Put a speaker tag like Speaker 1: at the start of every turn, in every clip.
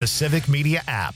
Speaker 1: Civic Media app.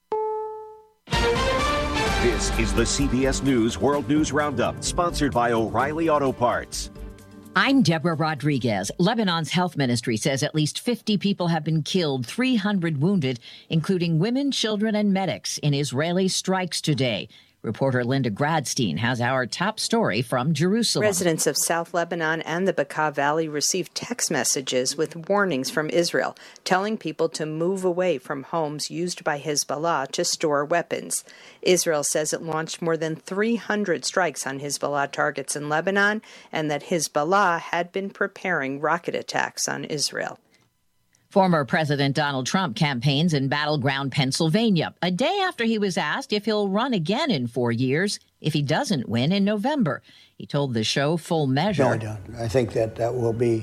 Speaker 2: This is the CBS News World News Roundup, sponsored by O'Reilly Auto Parts.
Speaker 3: I'm Deborah Rodriguez. Lebanon's health ministry says at least 50 people have been killed, 300 wounded, including women, children, and medics in Israeli strikes today. Reporter Linda Gradstein has our top story from Jerusalem.
Speaker 4: Residents of South Lebanon and the Bekaa Valley received text messages with warnings from Israel, telling people to move away from homes used by Hezbollah to store weapons. Israel says it launched more than 300 strikes on Hezbollah targets in Lebanon, and that Hezbollah had been preparing rocket attacks on Israel.
Speaker 3: Former President Donald Trump campaigns in battleground Pennsylvania, a day after he was asked if he'll run again in 4 years if he doesn't win in November. He told the show Full Measure.
Speaker 5: No, I don't. I think that will be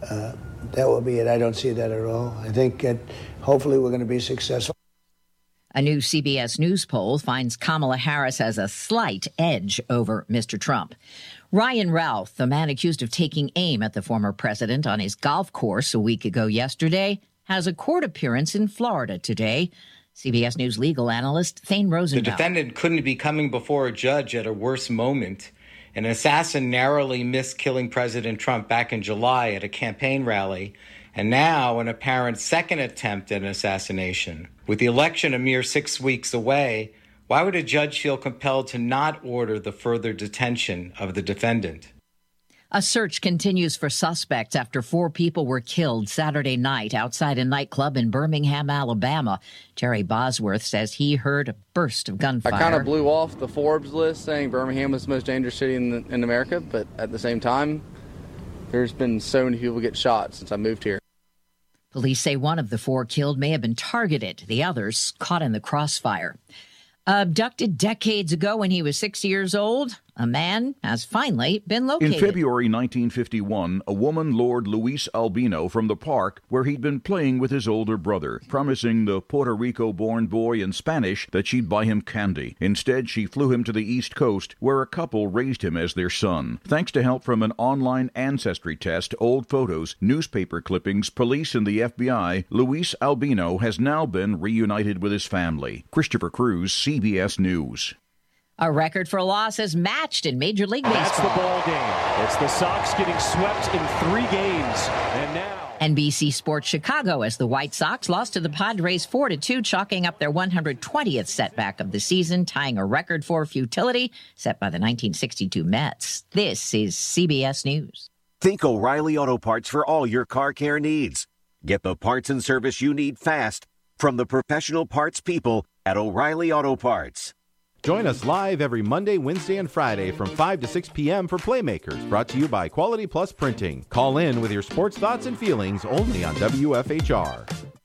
Speaker 5: it. I don't see that at all. I think hopefully we're going to be successful.
Speaker 3: A new CBS News poll finds Kamala Harris has a slight edge over Mr. Trump. Ryan Routh, the man accused of taking aim at the former president on his golf course a week ago yesterday, has a court appearance in Florida today. CBS News legal analyst Thane Rosenbaum.
Speaker 6: The defendant couldn't be coming before a judge at a worse moment. An assassin narrowly missed killing President Trump back in July at a campaign rally, and now an apparent second attempt at an assassination. With the election a mere 6 weeks away, why would a judge feel compelled to not order the further detention of the defendant?
Speaker 3: A search continues for suspects after 4 people were killed Saturday night outside a nightclub in Birmingham, Alabama. Terry Bosworth says he heard a burst of gunfire.
Speaker 7: I kind of blew off the Forbes list saying Birmingham was the most dangerous city in America, but at the same time, there's been so many people get shot since I moved here.
Speaker 3: Police say one of the 4 killed may have been targeted, the others caught in the crossfire. Abducted decades ago when he was 6 years old, a man has finally been located.
Speaker 8: In February 1951, a woman lured Luis Albino from the park where he'd been playing with his older brother, promising the Puerto Rico-born boy in Spanish that she'd buy him candy. Instead, she flew him to the East Coast, where a couple raised him as their son. Thanks to help from an online ancestry test, old photos, newspaper clippings, police, and the FBI, Luis Albino has now been reunited with his family. Christopher Cruz, CBS News.
Speaker 3: A record for losses matched in Major League Baseball.
Speaker 9: That's the ball game. It's the Sox getting swept in 3 games. And now
Speaker 3: NBC Sports Chicago as the White Sox lost to the Padres 4-2, chalking up their 120th setback of the season, tying a record for futility set by the 1962 Mets. This is CBS News.
Speaker 2: Think O'Reilly Auto Parts for all your car care needs. Get the parts and service you need fast from the professional parts people at O'Reilly Auto Parts.
Speaker 10: Join us live every Monday, Wednesday, and Friday from 5 to 6 p.m. for Playmakers, brought to you by Quality Plus Printing. Call in with your sports thoughts and feelings only on WFHR.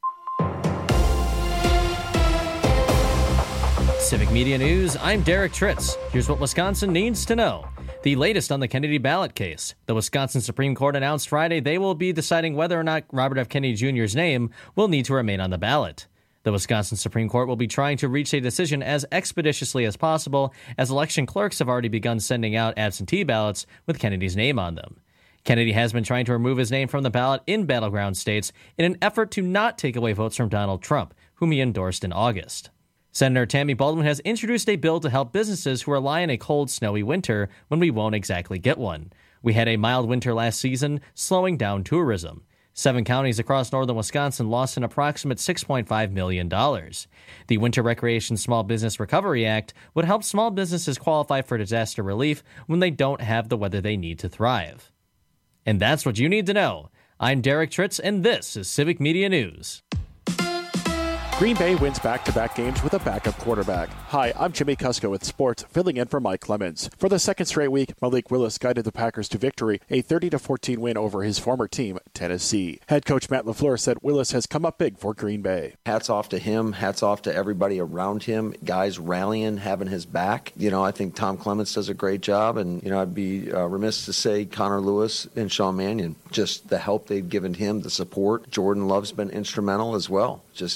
Speaker 11: Civic Media News, I'm Derek Tritz. Here's what Wisconsin needs to know. The latest on the Kennedy ballot case. The Wisconsin Supreme Court announced Friday they will be deciding whether or not Robert F. Kennedy Jr.'s name will need to remain on the ballot. The Wisconsin Supreme Court will be trying to reach a decision as expeditiously as possible, as election clerks have already begun sending out absentee ballots with Kennedy's name on them. Kennedy has been trying to remove his name from the ballot in battleground states in an effort to not take away votes from Donald Trump, whom he endorsed in August. Senator Tammy Baldwin has introduced a bill to help businesses who rely on a cold, snowy winter when we won't exactly get one. We had a mild winter last season, slowing down tourism. 7 counties across northern Wisconsin lost an approximate $6.5 million. The Winter Recreation Small Business Recovery Act would help small businesses qualify for disaster relief when they don't have the weather they need to thrive. And that's what you need to know. I'm Derek Tritz, and this is Civic Media News.
Speaker 9: Green Bay wins back-to-back games with a backup quarterback. Hi, I'm Jimmy Kusko with sports, filling in for Mike Clemens. For the second straight week, Malik Willis guided the Packers to victory, a 30-14 win over his former team, Tennessee. Head coach Matt LaFleur said Willis has come up big for Green Bay.
Speaker 12: Hats off to him. Hats off to everybody around him. Guys rallying, having his back. I think Tom Clements does a great job, and, I'd be remiss to say Connor Lewis and Sean Mannion. Just the help they've given him, the support. Jordan Love's been instrumental as well, just giving him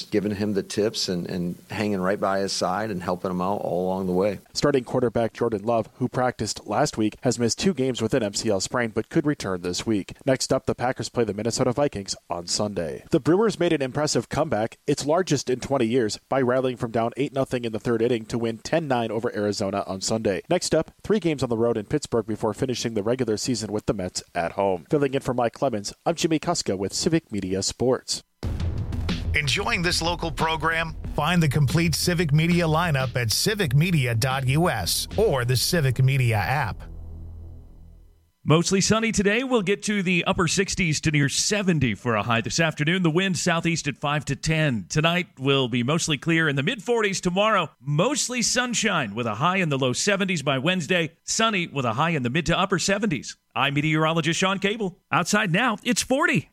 Speaker 12: him the tips and hanging right by his side and helping him out all along the way.
Speaker 9: Starting quarterback Jordan Love, who practiced last week, has missed 2 games with an MCL sprain but could return this week. Next up, the Packers play the Minnesota Vikings on Sunday. The Brewers made an impressive comeback, its largest in 20 years, by rallying from down 8-0 in the third inning to win 10-9 over Arizona on Sunday. Next up, 3 games on the road in Pittsburgh before finishing the regular season with the Mets at home. Filling in for Mike Clemens, I'm Jimmy Kuska with Civic Media Sports.
Speaker 1: Enjoying this local program? Find the complete Civic Media lineup at civicmedia.us or the Civic Media app.
Speaker 13: Mostly sunny today. We'll get to the upper 60s to near 70 for a high this afternoon. The wind southeast at 5 to 10. Tonight will be mostly clear in the mid-40s. Tomorrow, mostly sunshine with a high in the low 70s by Wednesday. Sunny with a high in the mid to upper 70s. I'm meteorologist Sean Cable. Outside now, it's 40.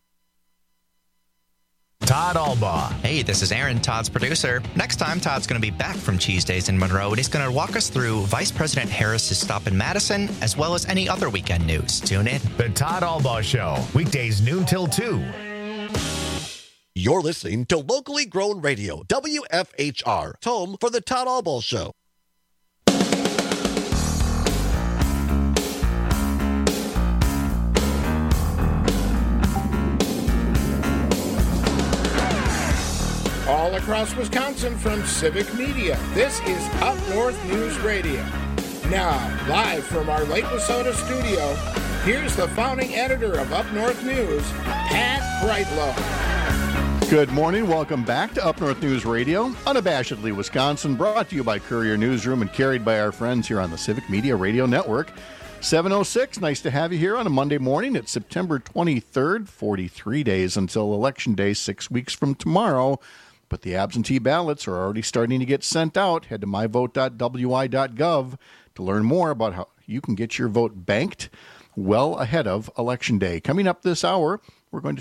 Speaker 1: Todd Albaugh.
Speaker 14: Hey, this is Aaron, Todd's producer. Next time, Todd's going to be back from Cheese Days in Monroe, and he's going to walk us through Vice President Harris's stop in Madison, as well as any other weekend news. Tune in.
Speaker 1: The Todd Albaugh Show, weekdays noon till 2.
Speaker 15: You're listening to locally grown radio, WFHR, home for the Todd Albaugh Show.
Speaker 16: All across Wisconsin from Civic Media, this is Up North News Radio. Now, live from our Lake Wissota studio, here's the founding editor of Up North News, Pat Brightlow.
Speaker 17: Good morning. Welcome back to Up North News Radio, unabashedly Wisconsin, brought to you by Courier Newsroom and carried by our friends here on the Civic Media Radio Network. 7:06, nice to have you here on a Monday morning. It's September 23rd, 43 days until Election Day, 6 weeks from tomorrow. But the absentee ballots are already starting to get sent out. Head to myvote.wi.gov to learn more about how you can get your vote banked well ahead of Election Day. Coming up this hour, we're going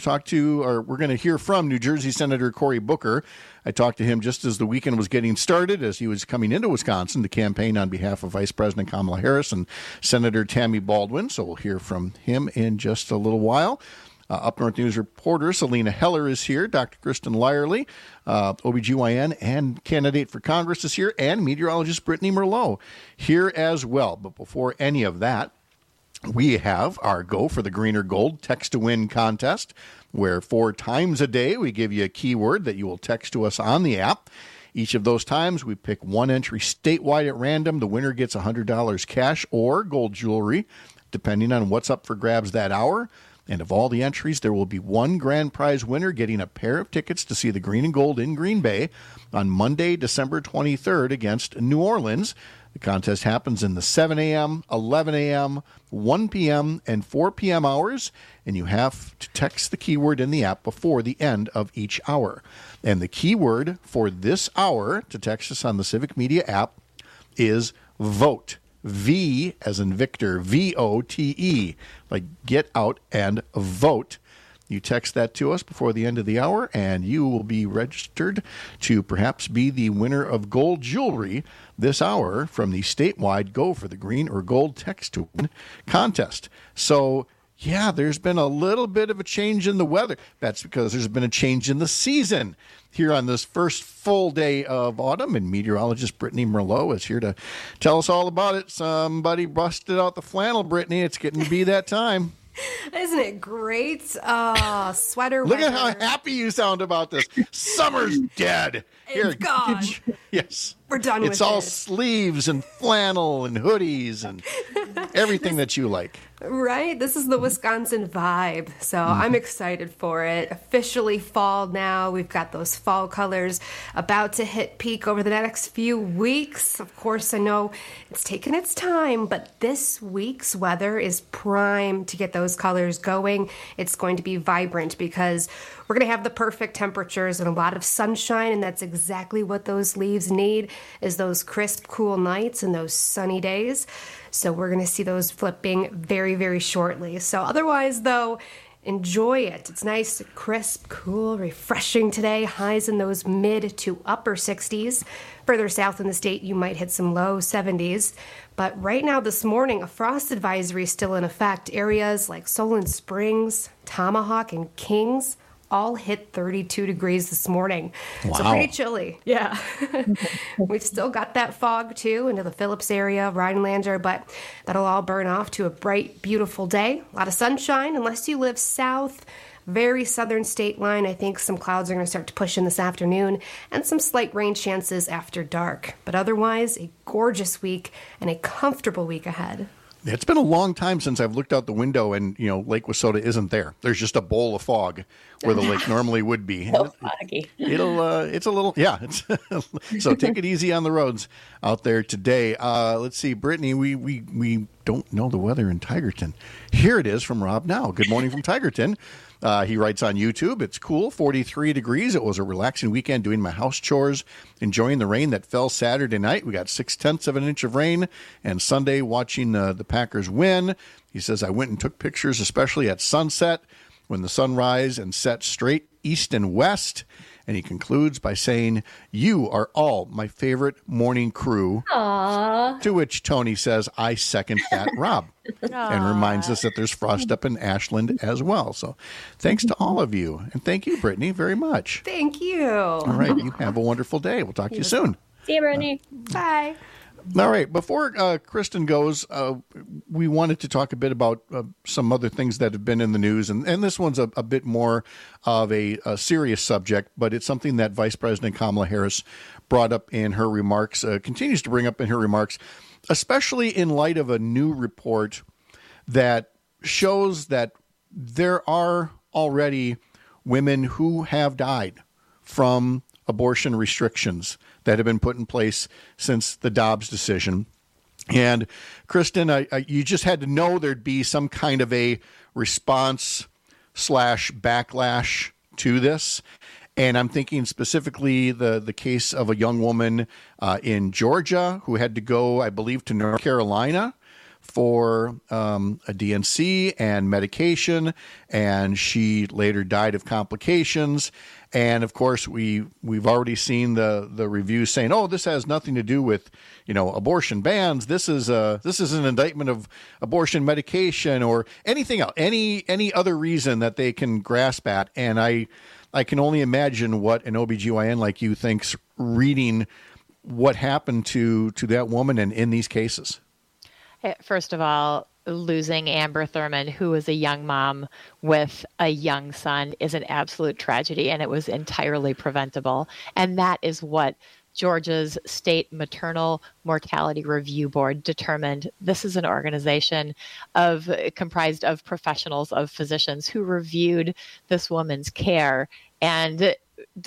Speaker 17: to hear from New Jersey Senator Cory Booker. I talked to him just as the weekend was getting started, as he was coming into Wisconsin to campaign on behalf of Vice President Kamala Harris and Senator Tammy Baldwin. So we'll hear from him in just a little while. Up North News reporter Selena Heller is here. Dr. Kristen Lyerly, OBGYN and candidate for Congress, is here. And meteorologist Brittany Merlot here as well. But before any of that, we have our Go for the Green or Gold Text to Win contest, where 4 times a day we give you a keyword that you will text to us on the app. Each of those times we pick one entry statewide at random. The winner gets $100 cash or gold jewelry, depending on what's up for grabs that hour. And of all the entries, there will be one grand prize winner getting a pair of tickets to see the Green and Gold in Green Bay on Monday, December 23rd against New Orleans. The contest happens in the 7 a.m., 11 a.m., 1 p.m., and 4 p.m. hours, and you have to text the keyword in the app before the end of each hour. And the keyword for this hour to text us on the Civic Media app is VOTE. V as in Victor, V-O-T-E, like get out and vote. You text that to us before the end of the hour, and you will be registered to perhaps be the winner of gold jewelry this hour from the statewide Go for the Green or Gold Text to Win contest. So, yeah, there's been a little bit of a change in the weather. That's because there's been a change in the season here on this first full day of autumn, and meteorologist Brittany Merlot is here to tell us all about it. Somebody busted out the flannel, Brittany. It's getting to be that time.
Speaker 18: Isn't it great? Sweater
Speaker 17: Look
Speaker 18: weather.
Speaker 17: at how happy you sound about this. Summer's dead.
Speaker 18: It's gone.
Speaker 17: Yes.
Speaker 18: We're done with it.
Speaker 17: It's all sleeves and flannel and hoodies and everything that you like.
Speaker 18: Right? This is the Wisconsin vibe. So I'm excited for it. Officially fall now. We've got those fall colors about to hit peak over the next few weeks. Of course, I know it's taken its time, but this week's weather is prime to get those colors going. It's going to be vibrant because we're going to have the perfect temperatures and a lot of sunshine, and that's exactly what those leaves need, is those crisp, cool nights and those sunny days. So we're going to see those flipping very, very shortly. So otherwise, though, enjoy it. It's nice, crisp, cool, refreshing today. Highs in those mid to upper 60s. Further south in the state, you might hit some low 70s. But right now, this morning, a frost advisory is still in effect. Areas like Solon Springs, Tomahawk, and Kings, all hit 32 degrees this morning.
Speaker 17: Wow.
Speaker 18: So pretty chilly. Yeah. We've still got that fog too into the Phillips area, Rhinelander, but that'll all burn off to a bright, beautiful day. A lot of sunshine unless you live south, very southern state line. I think some clouds are going to start to push in this afternoon and some slight rain chances after dark. But otherwise, a gorgeous week and a comfortable week ahead.
Speaker 17: It's been a long time since I've looked out the window and, Lake Wissota isn't there. There's just a bowl of fog where the lake normally would be.
Speaker 3: So foggy.
Speaker 17: It's a little, yeah. So take it easy on the roads out there today. Let's see, Brittany, we don't know the weather in Tigerton. Here it is from Rob Now. Good morning from Tigerton. He writes on YouTube, it's cool, 43 degrees. It was a relaxing weekend doing my house chores, enjoying the rain that fell Saturday night. We got 0.6 of an inch of rain, and Sunday watching the Packers win. He says, I went and took pictures, especially at sunset when the sun rise and set straight east and west. And he concludes by saying, you are all my favorite morning crew.
Speaker 3: Aww.
Speaker 17: To which Tony says, I second that, Rob. And reminds us that there's frost up in Ashland as well. So thanks to all of you. And thank you, Brittany, very much.
Speaker 18: Thank you.
Speaker 17: All right. You have a wonderful day. We'll talk to you soon.
Speaker 3: See you, Brittany.
Speaker 18: Bye.
Speaker 17: All right. Before Kristen goes, we wanted to talk a bit about some other things that have been in the news. And this one's a bit more of a serious subject, but it's something that Vice President Kamala Harris brought up in her remarks, continues to bring up in her remarks, especially in light of a new report that shows that there are already women who have died from abortion restrictions that have been put in place since the Dobbs decision. And Kristen, you just had to know there'd be some kind of a response / backlash to this. And I'm thinking specifically the case of a young woman in Georgia who had to go, I believe, to North Carolina for a DNC and medication, and she later died of complications. And of course, we've already seen the reviews saying, "Oh, this has nothing to do with abortion bans. This is an indictment of abortion medication or anything else, any other reason that they can grasp at." And I can only imagine what an OBGYN like you thinks reading what happened to that woman and in these cases.
Speaker 19: First of all, losing Amber Thurman, who was a young mom with a young son, is an absolute tragedy, and it was entirely preventable. And that is what Georgia's State Maternal Mortality Review Board determined. This is an organization comprised of professionals, of physicians who reviewed this woman's care and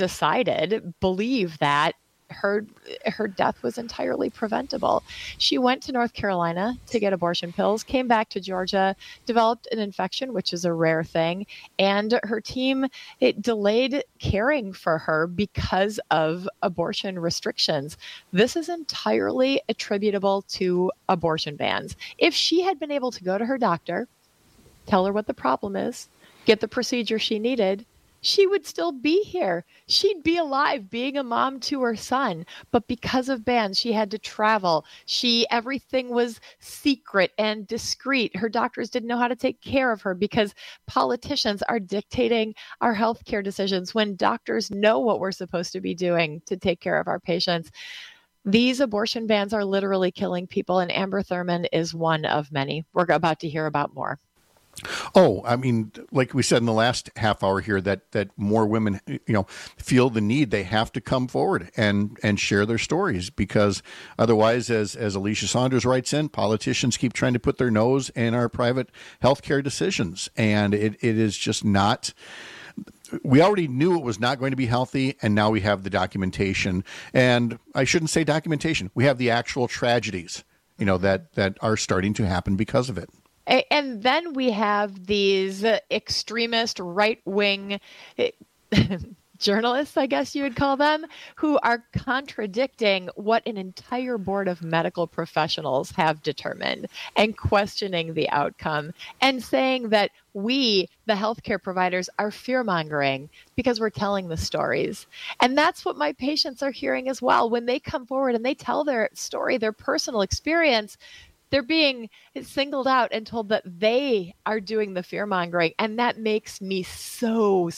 Speaker 19: believe that her death was entirely preventable. She went to North Carolina to get abortion pills, came back to Georgia, developed an infection, which is a rare thing, and her team delayed caring for her because of abortion restrictions. This is entirely attributable to abortion bans. If she had been able to go to her doctor, tell her what the problem is, get the procedure she needed, she would still be here. She'd be alive being a mom to her son. But because of bans, she had to travel. Everything was secret and discreet. Her doctors didn't know how to take care of her because politicians are dictating our healthcare decisions when doctors know what we're supposed to be doing to take care of our patients. These abortion bans are literally killing people, and Amber Thurman is one of many. We're about to hear about more.
Speaker 17: Oh, I mean, like we said in the last half hour here, that more women, feel the need. They have to come forward and share their stories, because otherwise, as Alicia Saunders writes in, politicians keep trying to put their nose in our private healthcare decisions, and it is just not. We already knew it was not going to be healthy, and now we have the documentation. And I shouldn't say documentation. We have the actual tragedies, that are starting to happen because of it.
Speaker 19: And then we have these extremist right-wing journalists, I guess you would call them, who are contradicting what an entire board of medical professionals have determined and questioning the outcome and saying that we, the healthcare providers, are fear-mongering because we're telling the stories. And that's what my patients are hearing as well. When they come forward and they tell their story, their personal experience, They're being singled out and told that they are doing the fear-mongering, and that makes me so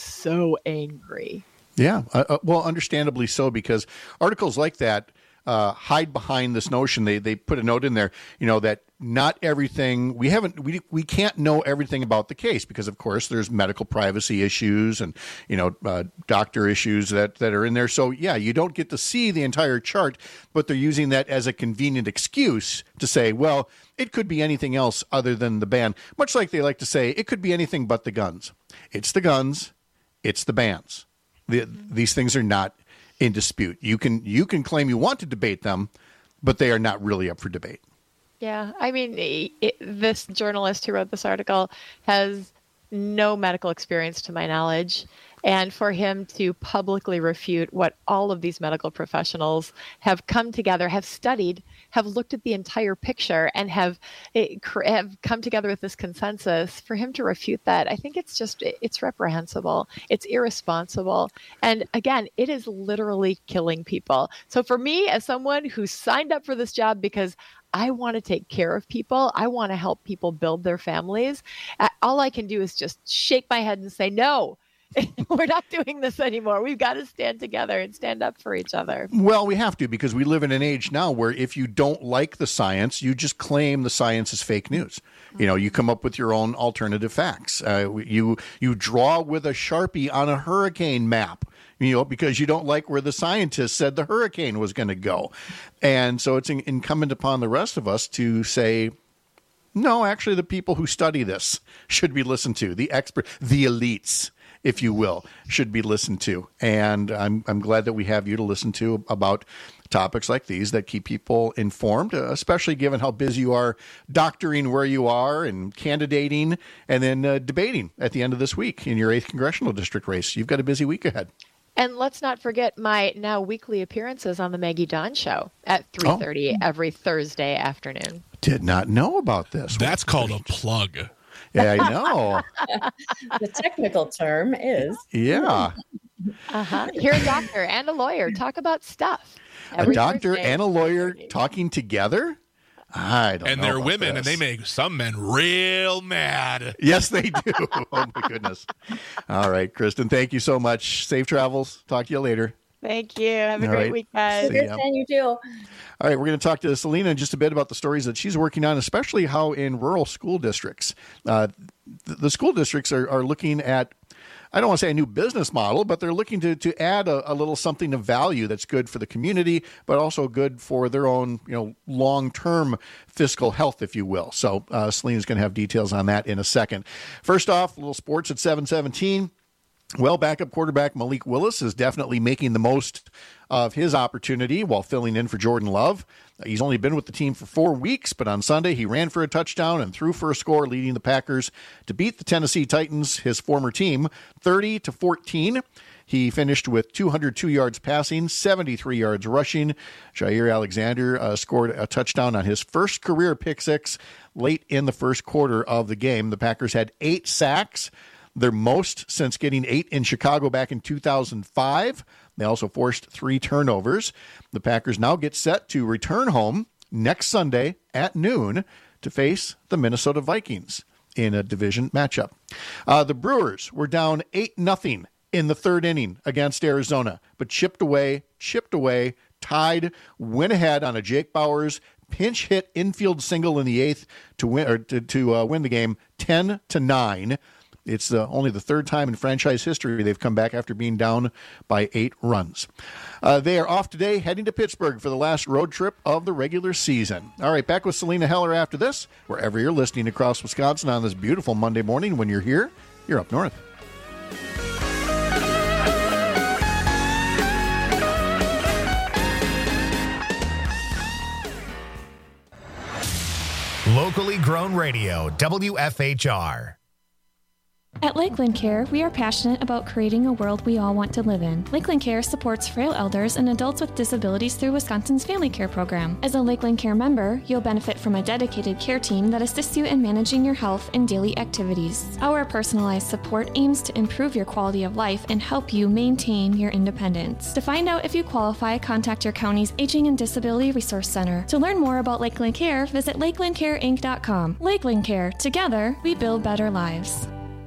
Speaker 19: angry.
Speaker 17: Yeah, well, understandably so, because articles like that hide behind this notion. They put a note in there, that not everything we can't know everything about the case, because of course there's medical privacy issues and doctor issues that are in there. So yeah, you don't get to see the entire chart, but they're using that as a convenient excuse to say, well, it could be anything else other than the ban. Much like they like to say, it could be anything but the guns. It's the guns, it's the bans. These things are not in dispute. You can claim you want to debate them, but they are not really up for debate.
Speaker 19: Yeah, I mean, this journalist who wrote this article has no medical experience to my knowledge. And for him to publicly refute what all of these medical professionals have come together, have studied, have looked at the entire picture, and have come together with this consensus, for him to refute that, I think it's reprehensible. It's irresponsible. And again, it is literally killing people. So for me, as someone who signed up for this job because I want to take care of people, I want to help people build their families, all I can do is just shake my head and say, no. We're not doing this anymore. We've got to stand together and stand up for each other. Well, we have to, because we live in an age now where if you don't like the science, you just claim the science is fake news. You come up with your own alternative facts. You draw with a Sharpie on a hurricane map, because you don't like where the scientists said the hurricane was going to go. And so it's incumbent upon the rest of us to say, no, actually, the people who study this should be listened to. The expert, the elites, if you will, should be listened to. And I'm glad that we have you to listen to about topics like these that keep people informed, especially given how busy you are doctoring where you are and candidating and then debating at the end of this week in your 8th congressional district race. You've got a busy week ahead. And let's not forget my now weekly appearances on the Maggie Dawn Show at 3:30 every Thursday afternoon. Did not know about this.
Speaker 20: That's called a plug.
Speaker 17: Yeah, I know.
Speaker 21: The technical term is.
Speaker 17: Yeah.
Speaker 19: Hear a doctor and a lawyer talk about stuff.
Speaker 17: A doctor and a lawyer talking together? I don't know.
Speaker 20: And they're
Speaker 17: about
Speaker 20: women,
Speaker 17: this.
Speaker 20: and they make some men real mad.
Speaker 17: Yes, they do. Oh, my goodness. All right, Kristen, thank you so much. Safe travels. Talk to you later.
Speaker 19: Thank you. Have a great week, guys.
Speaker 21: Good seeing you too.
Speaker 17: All right, we're going to talk to Selena in just a bit about the stories that she's working on, especially how in rural school districts, the school districts are looking at, I don't want to say a new business model, but they're looking to add a little something of value that's good for the community, but also good for their own, long-term fiscal health, if you will. So Selena's going to have details on that in a second. First off, a little sports at 7:17. Well, backup quarterback Malik Willis is definitely making the most of his opportunity while filling in for Jordan Love. He's only been with the team for 4 weeks, but on Sunday he ran for a touchdown and threw for a score, leading the Packers to beat the Tennessee Titans, his former team, 30-14. He finished with 202 yards passing, 73 yards rushing. Jair Alexander scored a touchdown on his first career pick six late in the first quarter of the game. The Packers had 8 sacks, their most since getting 8 in Chicago back in 2005. They also forced 3 turnovers. The Packers now get set to return home next Sunday at noon to face the Minnesota Vikings in a division matchup. The Brewers were down 8-0 in the third inning against Arizona, but chipped away, tied, went ahead on a Jake Bauers pinch hit infield single in the 8th to win the game 10-9. It's only the third time in franchise history they've come back after being down by 8 runs. They are off today, heading to Pittsburgh for the last road trip of the regular season. All right, back with Selena Heller after this, wherever you're listening across Wisconsin on this beautiful Monday morning. When you're here, you're up north.
Speaker 1: Locally grown radio, WFHR.
Speaker 4: At Lakeland Care, we are passionate about creating a world we all want to live in. Lakeland Care supports frail elders and adults with disabilities through Wisconsin's Family Care Program. As a Lakeland Care member, you'll benefit from a dedicated care team that assists you in managing your health and daily activities. Our personalized support aims to improve your quality of life and help you maintain your independence. To find out if you qualify, contact your county's Aging and Disability Resource Center. To learn more about Lakeland Care, visit lakelandcareinc.com. Lakeland Care. Together, we build better lives.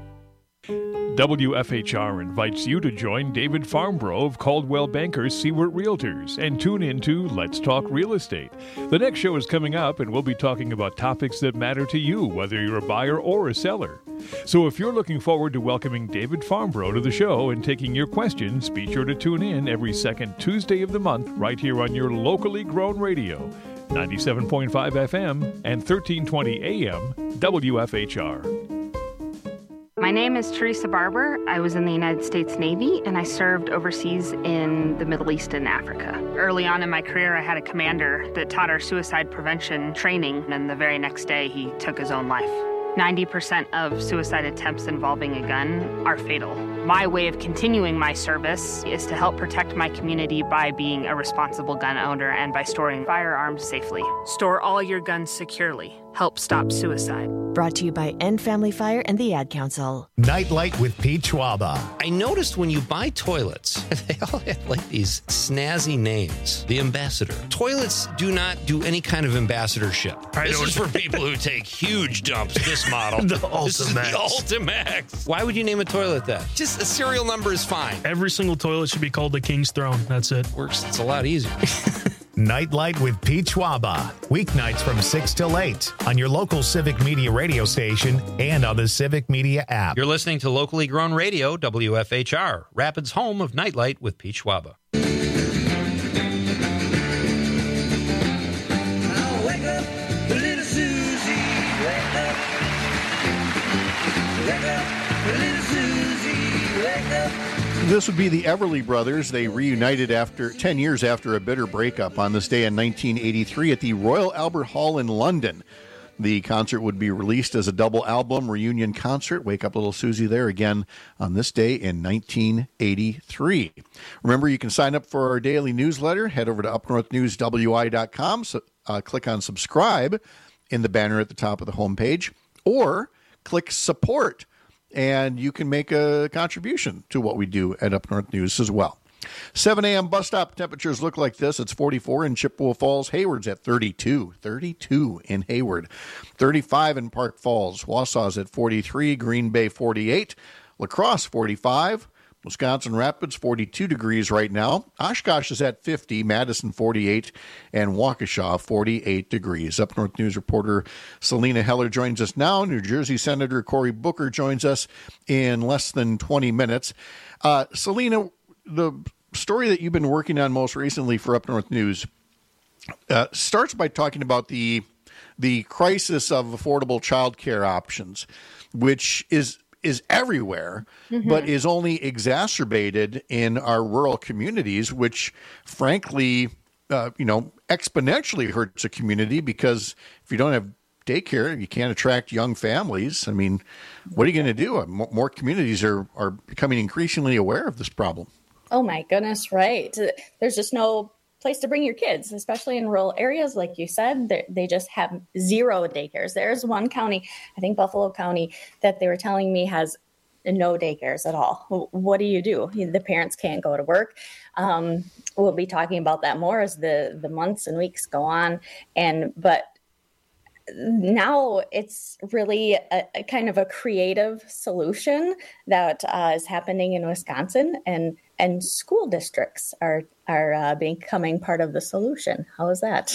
Speaker 22: WFHR invites you to join David Farmbrough of Caldwell Bankers Seward Realtors and tune into Let's Talk Real Estate. The next show is coming up, and we'll be talking about topics that matter to you, whether you're a buyer or a seller. So if you're looking forward to welcoming David Farmbrough to the show and taking your questions, be sure to tune in every second Tuesday of the month right here on your locally grown radio, 97.5 FM and 1320 AM WFHR.
Speaker 23: My name is Teresa Barber. I was in the United States Navy, and I served overseas in the Middle East and Africa. Early on in my career, I had a commander that taught our suicide prevention training, and the very next day, he took his own life. 90% of suicide attempts involving a gun are fatal. My way of continuing my service is to help protect my community by being a responsible gun owner and by storing firearms safely. Store all your guns securely. Help stop suicide.
Speaker 24: Brought to you by End Family Fire and the Ad Council.
Speaker 1: Nightlight with Pete Schwaba.
Speaker 25: I noticed when you buy toilets, they all have like these snazzy names. The Ambassador. Toilets do not do any kind of ambassadorship. This is for people who take huge dumps. This model.
Speaker 26: The
Speaker 25: This is the Ultimax. Why would you name a toilet that? Just a serial number is fine.
Speaker 26: Every single toilet should be called the King's Throne. That's it.
Speaker 25: Works. It's a lot easier.
Speaker 1: Nightlight with Pete Schwaba. Weeknights from 6 till 8 on your local Civic Media radio station and on the Civic Media app.
Speaker 25: You're listening to locally grown radio, WFHR, Rapids' home of Nightlight with Pete Schwaba.
Speaker 27: Wake up, little Susie, wake up. Wake up, little Susie, wake up.
Speaker 17: This would be the Everly Brothers. They reunited after 10 years after a bitter breakup on this day in 1983 at the Royal Albert Hall in London. The concert would be released as a double album reunion concert. Wake Up Little Susie there again on this day in 1983. Remember, you can sign up for our daily newsletter. Head over to upnorthnewswi.com. Click on subscribe in the banner at the top of the homepage, or click support, and you can make a contribution to what we do at Up North News as well. 7 a.m. bus stop temperatures look like this. It's 44 in Chippewa Falls. Hayward's at 32. 32 in Hayward. 35 in Park Falls. Wausau's at 43. Green Bay 48. La Crosse 45. Wisconsin Rapids 42 degrees right now. Oshkosh is at 50. Madison 48. And Waukesha 48 degrees. Up North News reporter Selena Heller joins us now. New Jersey Senator Cory Booker joins us in less than 20 minutes. Selena, the story that you've been working on most recently for Up North News starts by talking about the crisis of affordable child care options, which is everywhere, but is only exacerbated in our rural communities, which frankly, exponentially hurts a community, because if you don't have daycare, you can't attract young families. I mean, what are you going to do? More communities are becoming increasingly aware of this problem.
Speaker 21: Oh my goodness, right. There's just no place to bring your kids, especially in rural areas. Like you said, they just have zero daycares. There's one county, I think Buffalo County, that they were telling me has no daycares at all. What do you do? The parents can't go to work. We'll be talking about that more as the months and weeks go on. But now it's really a kind of a creative solution that is happening in Wisconsin, and school districts are becoming part of the solution. How is that?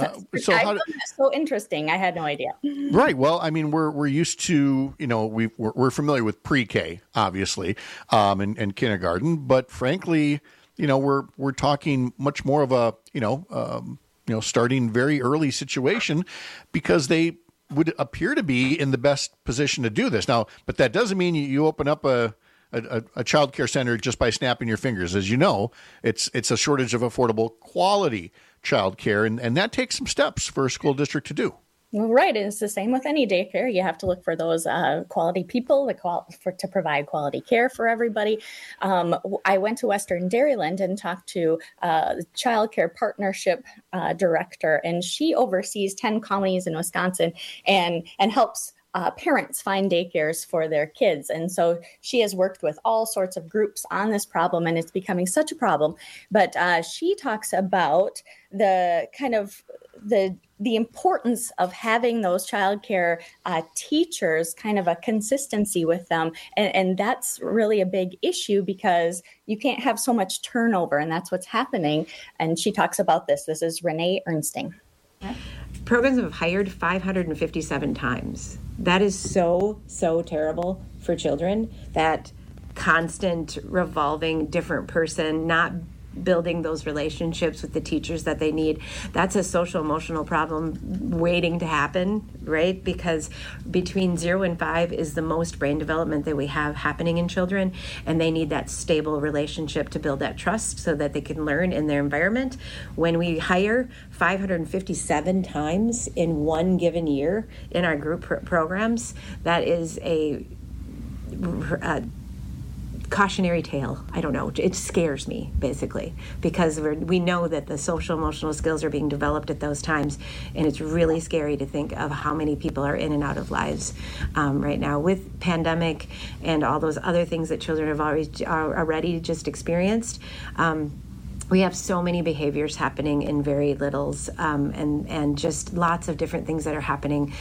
Speaker 21: So interesting. I had no idea.
Speaker 17: Right. Well, I mean, we're used to, we're familiar with pre-K, obviously, and kindergarten, but frankly, we're talking much more of a, starting very early situation, because they would appear to be in the best position to do this. Now, but that doesn't mean you open up a child care center just by snapping your fingers. As you know, it's a shortage of affordable quality child care, and that takes some steps for a school district to do.
Speaker 21: Right. And it's the same with any daycare. You have to look for those quality people to provide quality care for everybody. I went to Western Dairyland and talked to the Child Care Partnership Director, and she oversees 10 counties in Wisconsin and helps parents find daycares for their kids. And so she has worked with all sorts of groups on this problem, and it's becoming such a problem. But she talks about the kind of the importance of having those childcare teachers, kind of a consistency with them. And that's really a big issue because you can't have so much turnover, and that's what's happening. And she talks about this. This is Renee Ernsting.
Speaker 2: Programs have hired 557 times. That is so terrible for children. That constant revolving different person, not building those relationships with the teachers that they need. That's a social emotional problem waiting to happen, right? Because between 0 and 5 is the most brain development that we have happening in children, and they need that stable relationship to build that trust so that they can learn in their environment. When we hire 557 times in one given year in our group programs, that is a cautionary tale. I don't know. It scares me, basically, because we know that the social emotional skills are being developed at those times, and it's really scary to think of how many people are in and out of lives right now with pandemic and all those other things that children have already just experienced. We have so many behaviors happening in very littles, and just lots of different things that are happening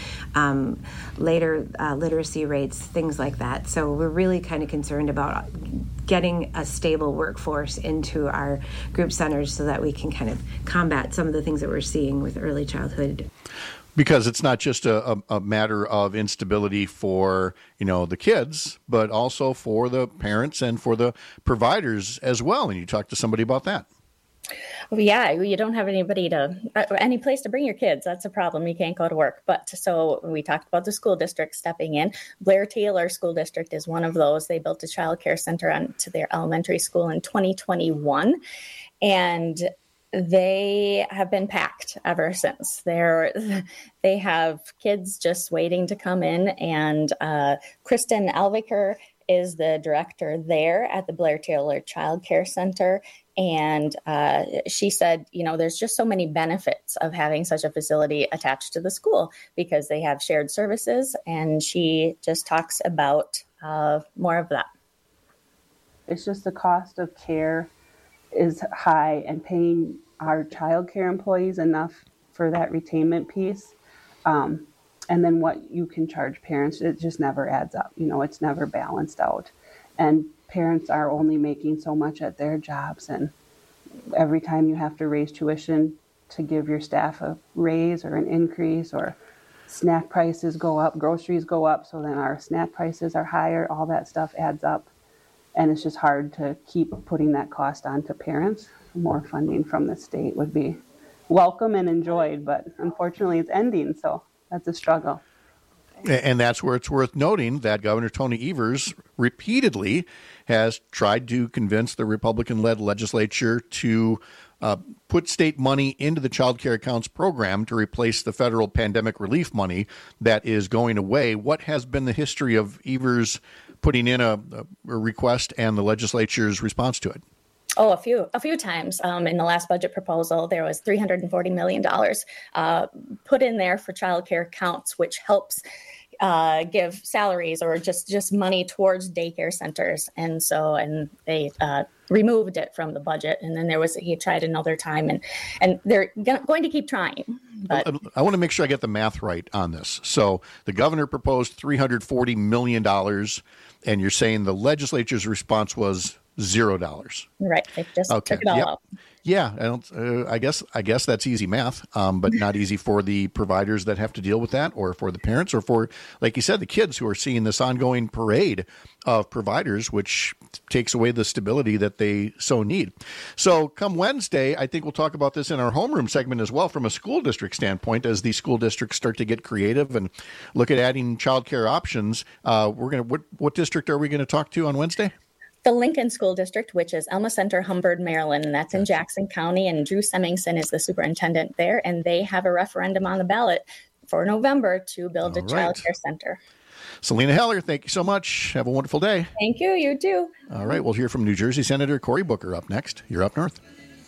Speaker 2: later, literacy rates, things like that. So we're really kind of concerned about getting a stable workforce into our group centers so that we can kind of combat some of the things that we're seeing with early childhood.
Speaker 17: Because it's not just a matter of instability for, the kids, but also for the parents and for the providers as well. And you talked to somebody about that.
Speaker 21: Yeah, you don't have any place to bring your kids. That's a problem. You can't go to work. But so we talked about the school district stepping in. Blair Taylor School District is one of those. They built a child care center onto their elementary school in 2021. And they have been packed ever since. They have kids just waiting to come in. And Kristen Alviker is the director there at the Blair Taylor Child Care Center. And she said, there's just so many benefits of having such a facility attached to the school because they have shared services. And she just talks about more of that.
Speaker 5: It's just the cost of care is high, and paying our child care employees enough for that retainment piece. And then what you can charge parents, it just never adds up. It's never balanced out. And parents are only making so much at their jobs, and every time you have to raise tuition to give your staff a raise or an increase, or snack prices go up, groceries go up, so then our snack prices are higher, all that stuff adds up, and it's just hard to keep putting that cost on to parents. More funding from the state would be welcome and enjoyed, but unfortunately it's ending, so that's a struggle.
Speaker 17: And that's where it's worth noting that Governor Tony Evers repeatedly has tried to convince the Republican-led legislature to put state money into the Child Care Accounts program to replace the federal pandemic relief money that is going away. What has been the history of Evers putting in a request and the legislature's response to it?
Speaker 21: Oh, a few times. In the last budget proposal, there was $340 million put in there for child care accounts, which helps give salaries or just money towards daycare centers. And they removed it from the budget. And then he tried another time, and they're going to keep trying. But
Speaker 17: I want to make sure I get the math right on this. So the governor proposed $340 million, and you're saying the legislature's response was $0.
Speaker 21: Right. They just took it all out.
Speaker 17: Yeah. I guess that's easy math, but not easy for the providers that have to deal with that, or for the parents, or for, like you said, the kids who are seeing this ongoing parade of providers, which takes away the stability that they so need. So come Wednesday, I think we'll talk about this in our homeroom segment as well from a school district standpoint, as the school districts start to get creative and look at adding childcare options. What district are we going to talk to on Wednesday?
Speaker 21: The Lincoln School District, which is Elma Center, Humbird, Maryland, and that's in Jackson County. And Drew Semmingson is the superintendent there, and they have a referendum on the ballot for November to build a child care center.
Speaker 17: Selena Heller, thank you so much. Have a wonderful day.
Speaker 21: Thank you. You too.
Speaker 17: All right. We'll hear from New Jersey Senator Cory Booker up next. You're Up North.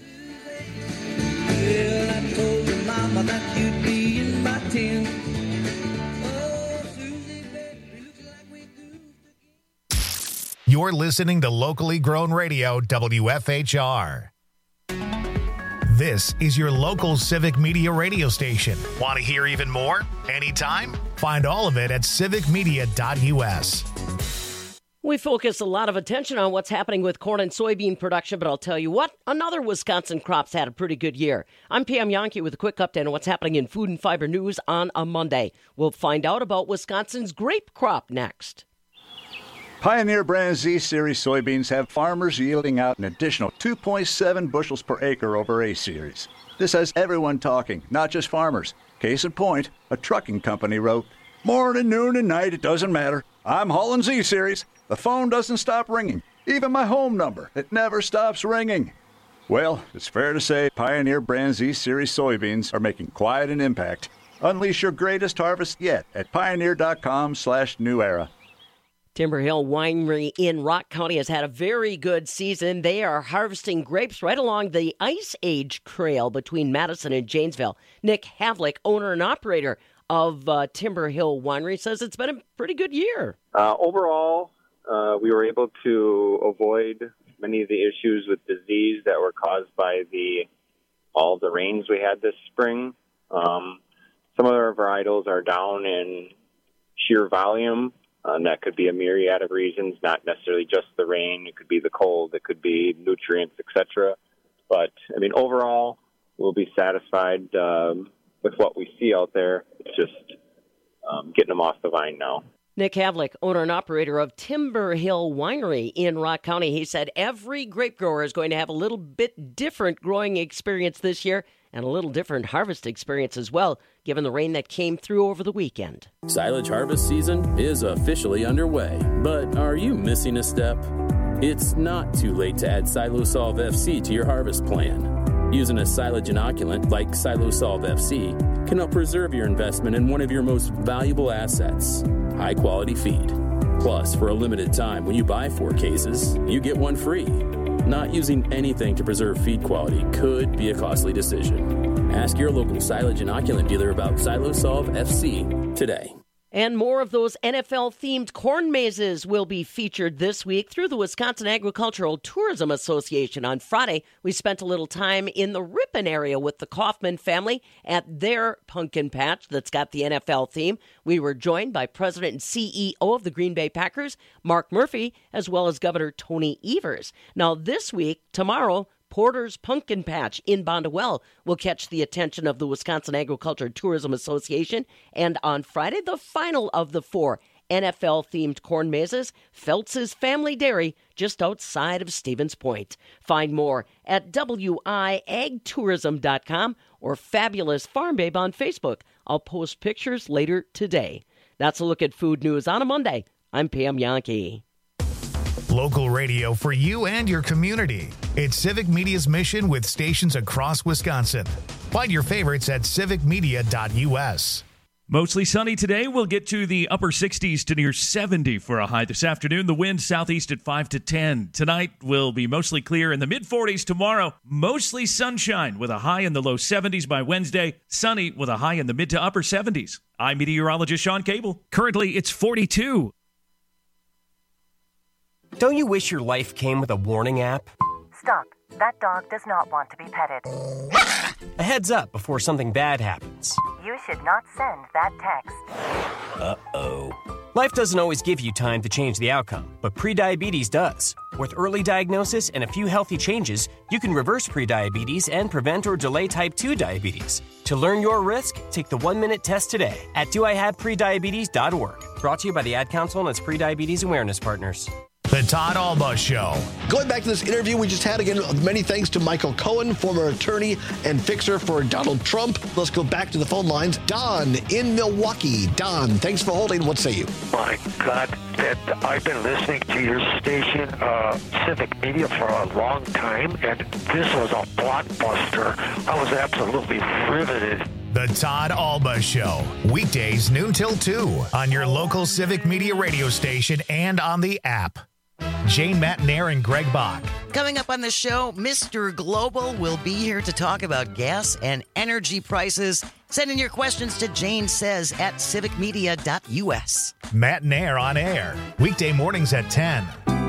Speaker 27: Well, I told your mama that you'd be in my tent. Oh, Susie, baby, looks like we goofed.
Speaker 1: You're listening to locally grown radio, WFHR. This is your local Civic Media radio station. Want to hear even more? Anytime? Find all of it at civicmedia.us.
Speaker 6: We focus a lot of attention on what's happening with corn and soybean production, but I'll tell you what, another Wisconsin crop's had a pretty good year. I'm Pam Yankee with a quick update on what's happening in food and fiber news on a Monday. We'll find out about Wisconsin's grape crop next.
Speaker 7: Pioneer brand Z-Series soybeans have farmers yielding out an additional 2.7 bushels per acre over A-Series. This has everyone talking, not just farmers. Case in point, a trucking company wrote, "Morning, noon, and night, it doesn't matter. I'm hauling Z-Series. The phone doesn't stop ringing. Even my home number, it never stops ringing." Well, it's fair to say Pioneer brand Z-Series soybeans are making quite an impact. Unleash your greatest harvest yet at pioneer.com/new era.
Speaker 6: Timber Hill Winery in Rock County has had a very good season. They are harvesting grapes right along the Ice Age Trail between Madison and Janesville. Nick Havlick, owner and operator of Timber Hill Winery, says it's been a pretty good year.
Speaker 8: Overall, we were able to avoid many of the issues with disease that were caused by all the rains we had this spring. Some of our varietals are down in sheer volume. That could be a myriad of reasons, not necessarily just the rain. It could be the cold. It could be nutrients, etc. But, I mean, overall, we'll be satisfied with what we see out there. It's just getting them off the vine now.
Speaker 6: Nick Havlick, owner and operator of Timber Hill Winery in Rock County, he said every grape grower is going to have a little bit different growing experience this year and a little different harvest experience as well, given the rain that came through over the weekend.
Speaker 9: Silage harvest season is officially underway, but are you missing a step? It's not too late to add Silosolv FC to your harvest plan. Using a silage inoculant like Silosolv FC can help preserve your investment in one of your most valuable assets, high-quality feed. Plus, for a limited time, when you buy 4 cases, you get 1 free. Not using anything to preserve feed quality could be a costly decision. Ask your local silage inoculant dealer about Silosolv FC today.
Speaker 6: And more of those NFL-themed corn mazes will be featured this week through the Wisconsin Agricultural Tourism Association. On Friday, we spent a little time in the Ripon area with the Kaufman family at their pumpkin patch that's got the NFL theme. We were joined by President and CEO of the Green Bay Packers, Mark Murphy, as well as Governor Tony Evers. Now, this week, tomorrow, Porter's Pumpkin Patch in Bondwell will catch the attention of the Wisconsin Agriculture Tourism Association. And on Friday, the final of the 4 NFL-themed corn mazes, Feltz's Family Dairy, just outside of Stevens Point. Find more at wiagtourism.com or Fabulous Farm Babe on Facebook. I'll post pictures later today. That's a look at food news on a Monday. I'm Pam Yankee.
Speaker 1: Local radio for you and your community. It's Civic Media's mission with stations across Wisconsin. Find your favorites at civicmedia.us.
Speaker 13: Mostly sunny today. We'll get to the upper 60s to near 70 for a high this afternoon. The wind southeast at 5 to 10. Tonight will be mostly clear in the mid-40s. Tomorrow, mostly sunshine with a high in the low 70s by Wednesday. Sunny with a high in the mid to upper 70s. I'm meteorologist Sean Cable. Currently, it's 42.
Speaker 10: Don't you wish your life came with a warning app?
Speaker 11: Stop. That dog does not want to be petted.
Speaker 10: A heads up before something bad happens.
Speaker 11: You should not send that text.
Speaker 10: Uh-oh. Life doesn't always give you time to change the outcome, but prediabetes does. With early diagnosis and a few healthy changes, you can reverse prediabetes and prevent or delay type 2 diabetes. To learn your risk, take the 1-minute test today at doihaveprediabetes.org. Brought to you by the Ad Council and its prediabetes awareness partners.
Speaker 1: The Todd Alba Show.
Speaker 15: Going back to this interview we just had, again, many thanks to Michael Cohen, former attorney and fixer for Donald Trump. Let's go back to the phone lines. Don in Milwaukee. Don, thanks for holding. What say you?
Speaker 12: My God, that I've been listening to your station, Civic Media, for a long time, and this was a blockbuster. I was absolutely riveted
Speaker 1: The Todd Alba Show, weekdays noon till 2 on your local Civic Media radio station and on the app. Jane Matnair and Greg Bach.
Speaker 3: Coming up on the show, Mr. Global will be here to talk about gas and energy prices. Send in your questions to Jane Says at civicmedia.us.
Speaker 1: Matnair on air, weekday mornings at 10.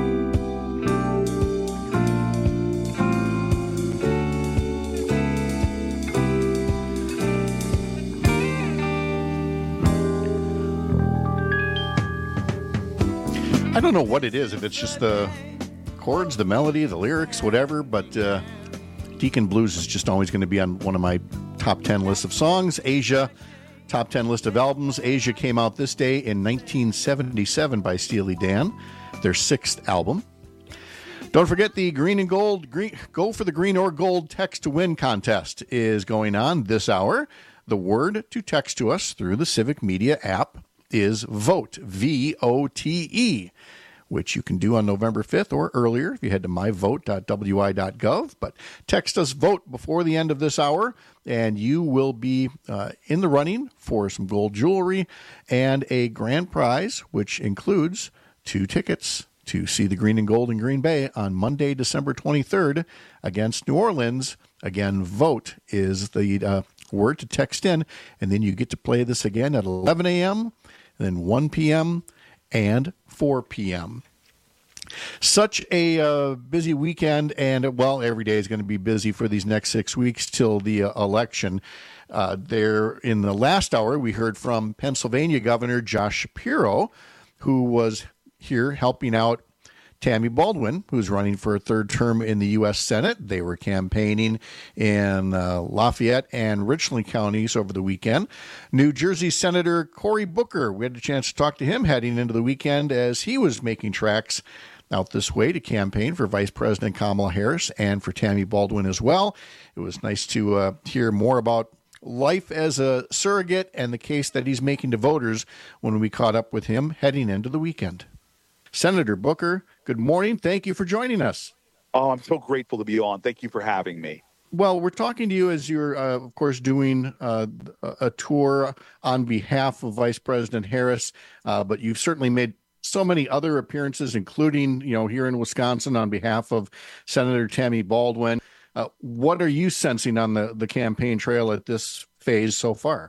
Speaker 17: I don't know what it is, if it's just the chords, the melody, the lyrics, whatever, but Deacon Blues is just always going to be on one of my top 10 lists of songs. Asia, top 10 list of albums. Asia came out this day in 1977 by Steely Dan, their sixth album. Don't forget the Green and Gold, Go for the Green or Gold Text to Win contest is going on this hour. The word to text to us through the Civic Media app is VOTE, V-O-T-E, which you can do on November 5th or earlier if you head to myvote.wi.gov. But text us VOTE before the end of this hour, and you will be in the running for some gold jewelry and a grand prize, which includes 2 tickets to see the Green and Gold in Green Bay on Monday, December 23rd against New Orleans. Again, VOTE is the word to text in, and then you get to play this again at 11 a.m., then 1 p.m., and 4 p.m. Such a busy weekend, and, well, every day is going to be busy for these next 6 weeks till the election. There, in the last hour, we heard from Pennsylvania Governor Josh Shapiro, who was here helping out Tammy Baldwin, who's running for a third term in the U.S. Senate. They were campaigning in Lafayette and Richland counties over the weekend. New Jersey Senator Cory Booker, we had a chance to talk to him heading into the weekend as he was making tracks out this way to campaign for Vice President Kamala Harris and for Tammy Baldwin as well. It was nice to hear more about life as a surrogate and the case that he's making to voters when we caught up with him heading into the weekend. Senator Booker, good morning. Thank you for joining us.
Speaker 4: Oh, I'm so grateful to be on. Thank you for having me.
Speaker 17: Well, we're talking to you as you're, of course, doing a tour on behalf of Vice President Harris, but you've certainly made so many other appearances, including, here in Wisconsin on behalf of Senator Tammy Baldwin. What are you sensing on the campaign trail at this phase so far?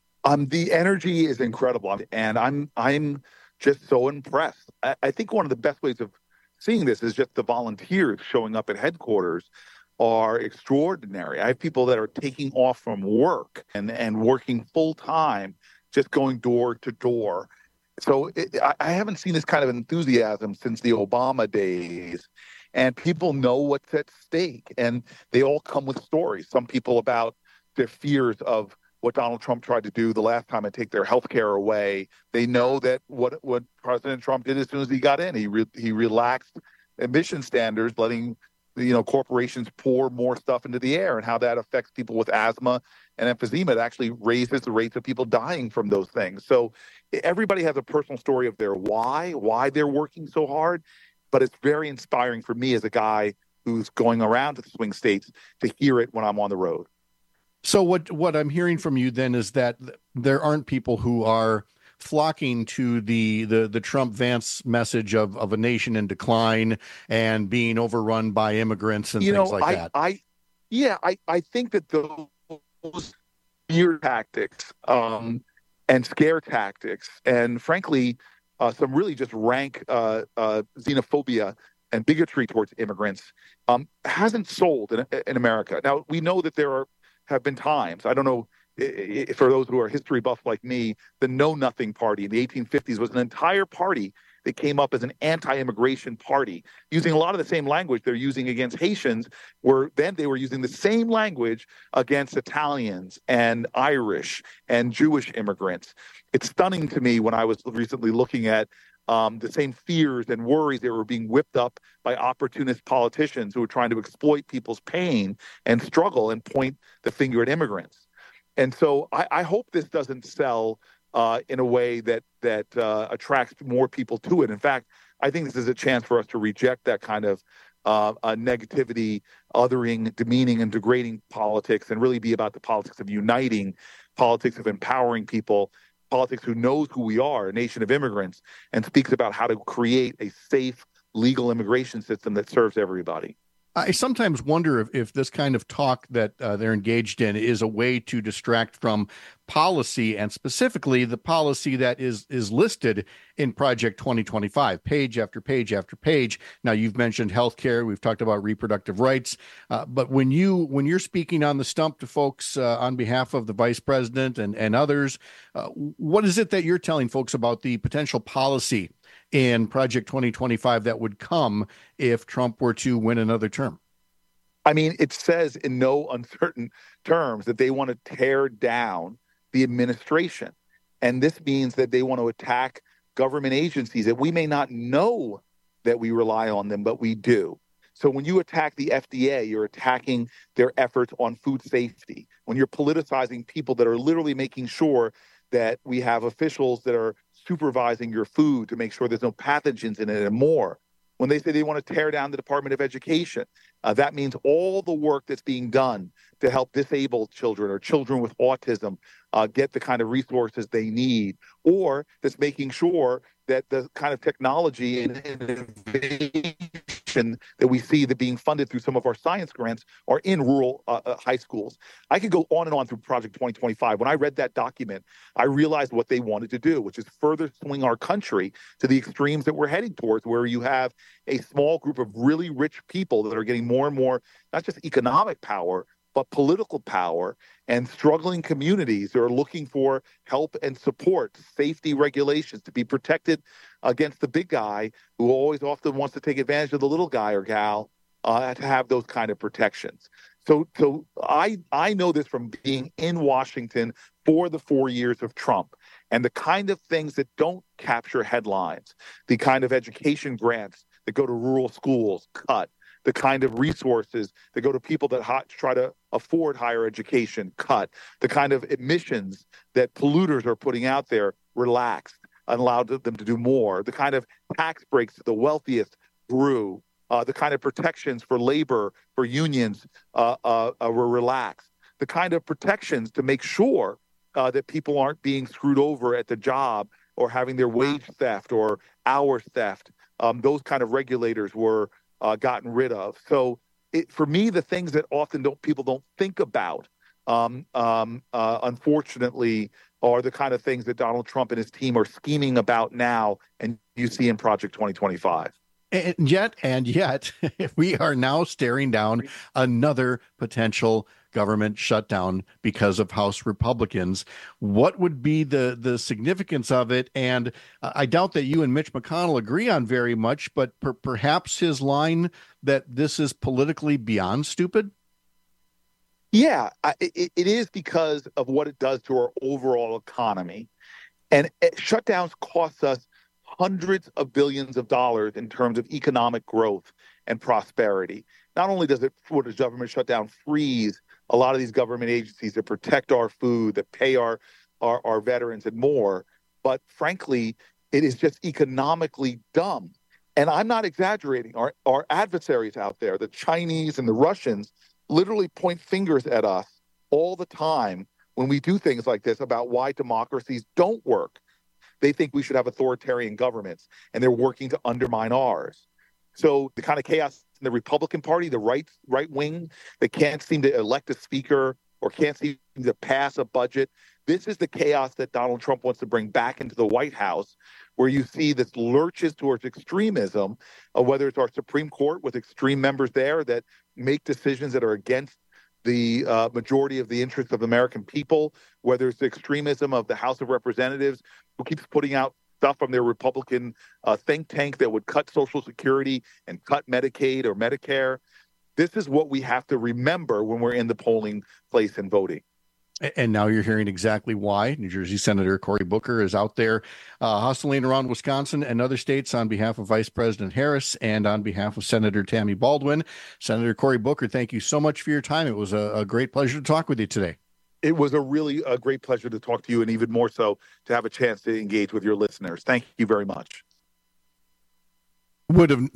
Speaker 4: The energy is incredible, and I'm just so impressed. I think one of the best ways of seeing this is just the volunteers showing up at headquarters are extraordinary. I have people that are taking off from work and working full time, just going door to door. So I haven't seen this kind of enthusiasm since the Obama days. And people know what's at stake, and they all come with stories. Some people about their fears of what Donald Trump tried to do the last time and take their health care away. They know that what President Trump did as soon as he got in, he relaxed emission standards, letting corporations pour more stuff into the air, and how that affects people with asthma and emphysema. It actually raises the rates of people dying from those things. So everybody has a personal story of their why they're working so hard, but it's very inspiring for me as a guy who's going around to the swing states to hear it when I'm on the road.
Speaker 17: So what I'm hearing from you then is that there aren't people who are flocking to the Trump-Vance message of a nation in decline and being overrun by immigrants and things like that.
Speaker 4: I think that those fear tactics and scare tactics and, frankly, some really just rank xenophobia and bigotry towards immigrants hasn't sold in America. Now, we know that there have been times, I don't know, for those who are history buffs like me, the Know Nothing Party in the 1850s was an entire party that came up as an anti-immigration party, using a lot of the same language they're using against Haitians, where then they were using the same language against Italians and Irish and Jewish immigrants. It's stunning to me when I was recently looking at the same fears and worries that were being whipped up by opportunist politicians who were trying to exploit people's pain and struggle and point the finger at immigrants. And so I hope this doesn't sell in a way that attracts more people to it. In fact, I think this is a chance for us to reject that kind of negativity, othering, demeaning, and degrading politics, and really be about the politics of uniting, politics of empowering people, politics who knows who we are, a nation of immigrants, and speaks about how to create a safe, legal immigration system that serves everybody.
Speaker 17: I sometimes wonder if this kind of talk that they're engaged in is a way to distract from policy, and specifically the policy that is listed in Project 2025, page after page after page. Now, you've mentioned healthcare. We've talked about reproductive rights. But when you're speaking on the stump to folks on behalf of the vice president and others, what is it that you're telling folks about the potential policy in Project 2025 that would come if Trump were to win another term?
Speaker 4: I mean, it says in no uncertain terms that they want to tear down the administration. And this means that they want to attack government agencies that we may not know that we rely on them, but we do. So when you attack the FDA, you're attacking their efforts on food safety. When you're politicizing people that are literally making sure that we have officials that are supervising your food to make sure there's no pathogens in it and more. When they say they want to tear down the Department of Education, that means all the work that's being done to help disabled children or children with autism get the kind of resources they need, or that's making sure that the kind of technology and innovation that we see that being funded through some of our science grants are in rural high schools. I could go on and on through Project 2025. When I read that document, I realized what they wanted to do, which is further swing our country to the extremes that we're heading towards, where you have a small group of really rich people that are getting more and more, not just economic power, but political power, and struggling communities that are looking for help and support, safety regulations to be protected against the big guy who always often wants to take advantage of the little guy or gal, to have those kind of protections. So I know this from being in Washington for the 4 years of Trump, and the kind of things that don't capture headlines, the kind of education grants that go to rural schools, cut. The kind of resources that go to people that try to afford higher education, cut. The kind of emissions that polluters are putting out there, relaxed, and allowed them to do more. The kind of tax breaks to the wealthiest grew. The kind of protections for labor, for unions were relaxed. The kind of protections to make sure that people aren't being screwed over at the job or having their wage theft or hour theft. Those kind of regulators were gotten rid of. So for me, the things that often people don't think about, unfortunately, are the kind of things that Donald Trump and his team are scheming about now, and you see in Project 2025.
Speaker 17: And yet, we are now staring down another potential government shutdown because of House Republicans. What would be the significance of it? And I doubt that you and Mitch McConnell agree on very much, but perhaps his line that this is politically beyond stupid?
Speaker 4: Yeah, it is because of what it does to our overall economy. And shutdowns cost us hundreds of billions of dollars in terms of economic growth and prosperity. Not only does the government shutdown freeze a lot of these government agencies that protect our food, that pay our veterans and more, but frankly, it is just economically dumb. And I'm not exaggerating. Our adversaries out there, the Chinese and the Russians, literally point fingers at us all the time when we do things like this about why democracies don't work. They think we should have authoritarian governments, and they're working to undermine ours. So the kind of chaos in the Republican Party, the right wing, that can't seem to elect a speaker or can't seem to pass a budget, this is the chaos that Donald Trump wants to bring back into the White House, where you see this lurches towards extremism, whether it's our Supreme Court with extreme members there that make decisions that are against the majority of the interests of American people, whether it's the extremism of the House of Representatives, who keeps putting out stuff from their Republican think tank that would cut Social Security and cut Medicaid or Medicare. This is what we have to remember when we're in the polling place and voting.
Speaker 17: And now you're hearing exactly why New Jersey Senator Cory Booker is out there hustling around Wisconsin and other states on behalf of Vice President Harris and on behalf of Senator Tammy Baldwin. Senator Cory Booker, thank you so much for your time. It was a great pleasure to talk with you today.
Speaker 4: It was a great pleasure to talk to you, and even more so to have a chance to engage with your listeners. Thank you very much.
Speaker 17: would have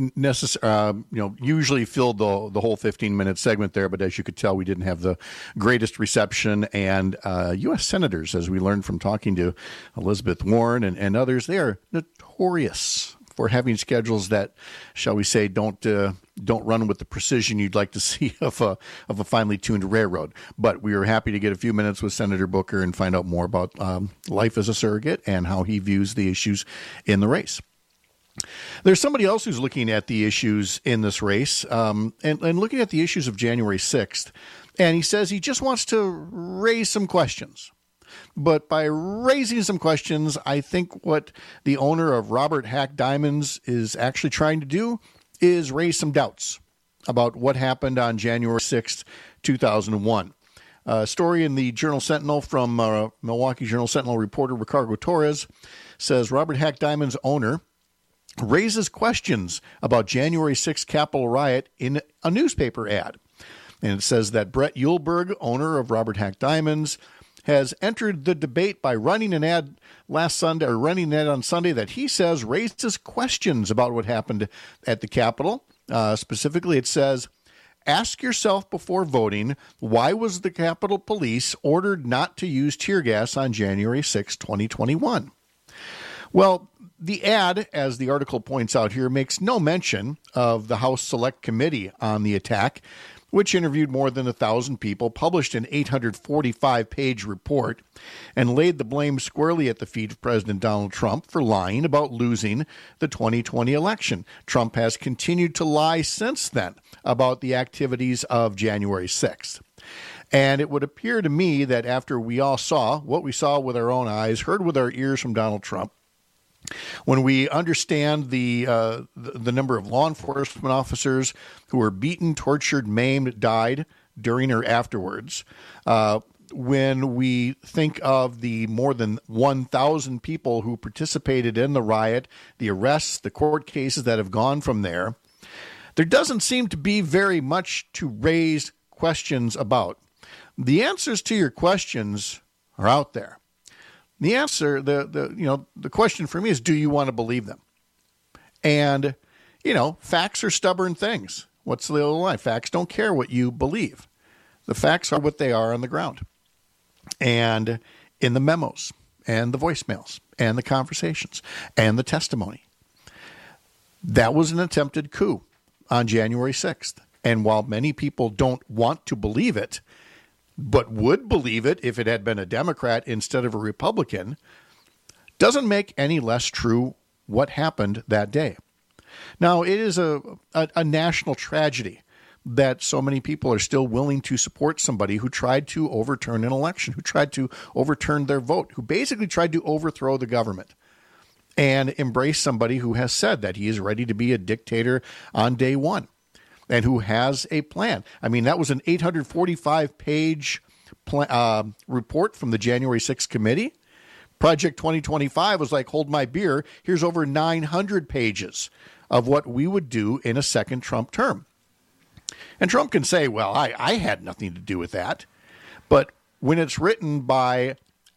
Speaker 17: usually filled the whole 15-minute segment there, but as you could tell, we didn't have the greatest reception. And U.S. senators, as we learned from talking to Elizabeth Warren and others, they are notorious for having schedules that, shall we say, don't run with the precision you'd like to see of a finely tuned railroad. But we were happy to get a few minutes with Senator Booker and find out more about life as a surrogate and how he views the issues in the race. There's somebody else who's looking at the issues in this race and looking at the issues of January 6th. And he says he just wants to raise some questions. But by raising some questions, I think what the owner of Robert Hack Diamonds is actually trying to do is raise some doubts about what happened on January 6th, 2001. A story in the Journal Sentinel from Milwaukee Journal Sentinel reporter Ricardo Torres says Robert Hack Diamonds owner raises questions about January 6th Capitol riot in a newspaper ad. And it says that Brett Uhlberg, owner of Robert Hack Diamonds, has entered the debate by running an ad on Sunday that he says raises questions about what happened at the Capitol. Specifically, it says, ask yourself before voting, why was the Capitol Police ordered not to use tear gas on January 6, 2021? Well, the ad, as the article points out here, makes no mention of the House Select Committee on the attack, which interviewed more than 1,000 people, published an 845-page report, and laid the blame squarely at the feet of President Donald Trump for lying about losing the 2020 election. Trump has continued to lie since then about the activities of January 6th. And it would appear to me that after we all saw what we saw with our own eyes, heard with our ears from Donald Trump, when we understand the number of law enforcement officers who were beaten, tortured, maimed, died during or afterwards, when we think of the more than 1,000 people who participated in the riot, the arrests, the court cases that have gone from there, there doesn't seem to be very much to raise questions about. The answers to your questions are out there. The answer, the question for me is, do you want to believe them? And, facts are stubborn things. What's the old line? Facts don't care what you believe. The facts are what they are on the ground and in the memos and the voicemails and the conversations and the testimony. That was an attempted coup on January 6th. And while many people don't want to believe it, but would believe it if it had been a Democrat instead of a Republican, doesn't make any less true what happened that day. Now, it is a national tragedy that so many people are still willing to support somebody who tried to overturn an election, who tried to overturn their vote, who basically tried to overthrow the government, and embrace somebody who has said that he is ready to be a dictator on day one. And who has a plan. I mean, that was an 845-page report from the January 6th committee. Project 2025 was like, hold my beer. Here's over 900 pages of what we would do in a second Trump term. And Trump can say, well, I had nothing to do with that. But when it's written by,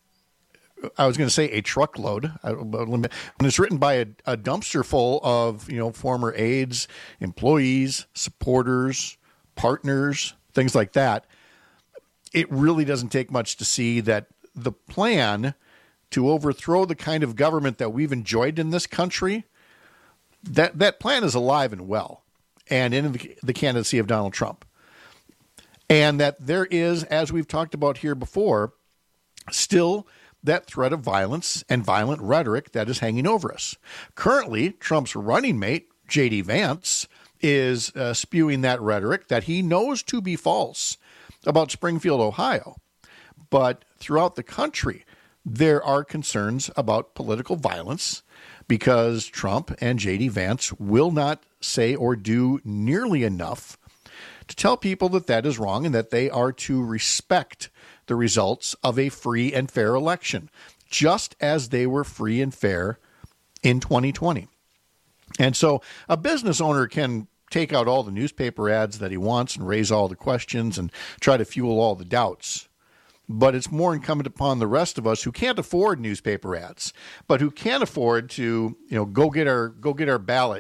Speaker 17: I was going to say a truckload, when it's written by a dumpster full of, former aides, employees, supporters, partners, things like that, it really doesn't take much to see that the plan to overthrow the kind of government that we've enjoyed in this country, that plan is alive and well, and in the candidacy of Donald Trump. And that there is, as we've talked about here before, still that threat of violence and violent rhetoric that is hanging over us. Currently, Trump's running mate, J.D. Vance, is spewing that rhetoric that he knows to be false about Springfield, Ohio. But throughout the country, there are concerns about political violence because Trump and J.D. Vance will not say or do nearly enough to tell people that that is wrong and that they are to respect the results of a free and fair election, just as they were free and fair in 2020. And so a business owner can take out all the newspaper ads that he wants and raise all the questions and try to fuel all the doubts. But it's more incumbent upon the rest of us who can't afford newspaper ads, but who can afford to, go get our ballot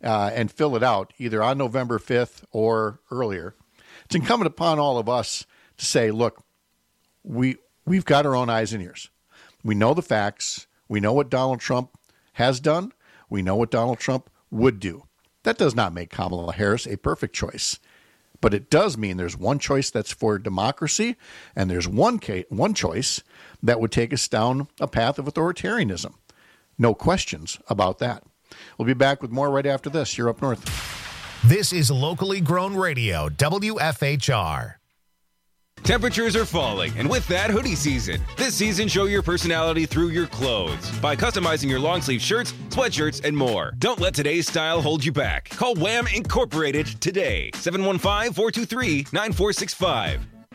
Speaker 17: and fill it out either on November 5th or earlier, it's incumbent upon all of us to say, look, we've got our own eyes and ears. We know the facts. We know what Donald Trump has done. We know what Donald Trump would do. That does not make Kamala Harris a perfect choice. But it does mean there's one choice that's for democracy, and there's one choice that would take us down a path of authoritarianism. No questions about that. We'll be back with more right after this. You're Up North.
Speaker 1: This is locally grown radio, WFHR.
Speaker 14: Temperatures are falling, and with that, hoodie season. This season, show your personality through your clothes by customizing your long-sleeve shirts, sweatshirts, and more. Don't let today's style hold you back. Call Wham Incorporated today. 715-423-9465.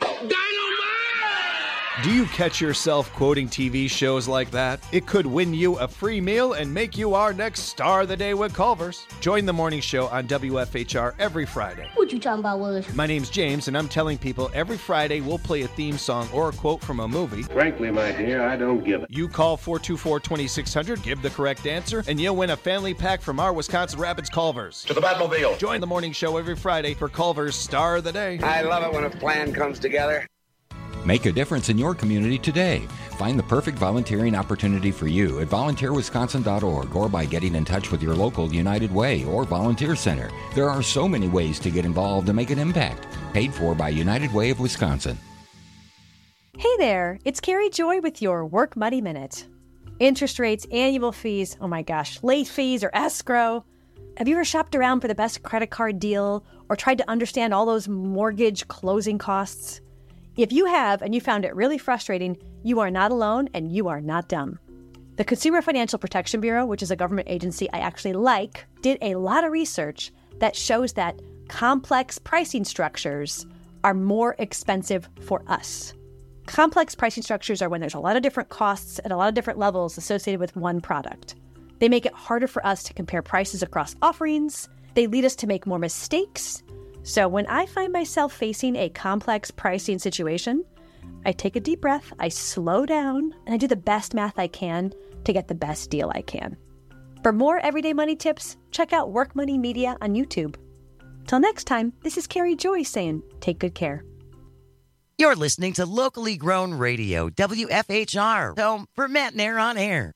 Speaker 16: Do you catch yourself quoting TV shows like that? It could win you a free meal and make you our next star of the day with Culver's. Join the morning show on WFHR every Friday.
Speaker 18: What you talking about, Willis?
Speaker 16: My name's James, and I'm telling people every Friday we'll play a theme song or a quote from a movie.
Speaker 19: Frankly, my dear, I don't give it.
Speaker 16: You call 424-2600, give the correct answer, and you'll win a family pack from our Wisconsin Rapids Culver's.
Speaker 19: To the Batmobile.
Speaker 16: Join the morning show every Friday for Culver's Star of the Day.
Speaker 19: I love it when a plan comes together.
Speaker 20: Make a difference in your community today. Find the perfect volunteering opportunity for you at volunteerwisconsin.org or by getting in touch with your local United Way or Volunteer Center. There are so many ways to get involved and make an impact. Paid for by United Way of Wisconsin.
Speaker 22: Hey there, it's Carrie Joy with your Work Money Minute. Interest rates, annual fees, oh my gosh, late fees or escrow. Have you ever shopped around for the best credit card deal or tried to understand all those mortgage closing costs? If you have and you found it really frustrating, you are not alone and you are not dumb. The Consumer Financial Protection Bureau, which is a government agency I actually like, did a lot of research that shows that complex pricing structures are more expensive for us. Complex pricing structures are when there's a lot of different costs at a lot of different levels associated with one product. They make it harder for us to compare prices across offerings. They lead us to make more mistakes. So when I find myself facing a complex pricing situation, I take a deep breath, I slow down, and I do the best math I can to get the best deal I can. For more everyday money tips, check out Work Money Media on YouTube. Till next time, this is Carrie Joy saying, take good care.
Speaker 3: You're listening to locally grown radio, WFHR, home for Matt and Air on Air.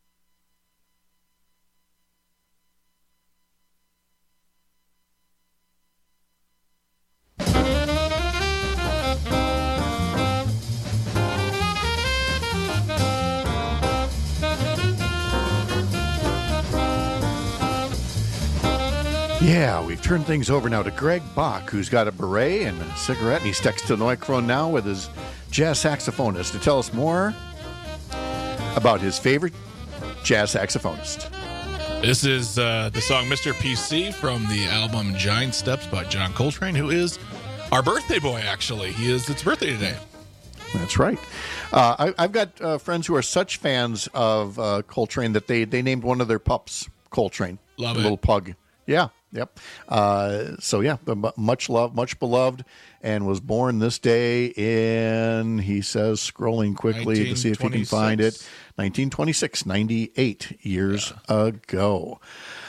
Speaker 17: Yeah, we've turned things over now to Greg Bach, who's got a beret and a cigarette, and he's next to the microphone now with his jazz saxophonist to tell us more about his favorite jazz saxophonist.
Speaker 23: This is the song Mr. PC from the album Giant Steps by John Coltrane, who is our birthday boy, actually. It's birthday today.
Speaker 17: That's right. I've got friends who are such fans of Coltrane that they named one of their pups Coltrane.
Speaker 23: Love
Speaker 17: a
Speaker 23: it.
Speaker 17: little pug. Yeah. Yep. So yeah, much loved, much beloved, and was born this day in, he says, scrolling quickly to see if he can find it, 1926, 98 years ago.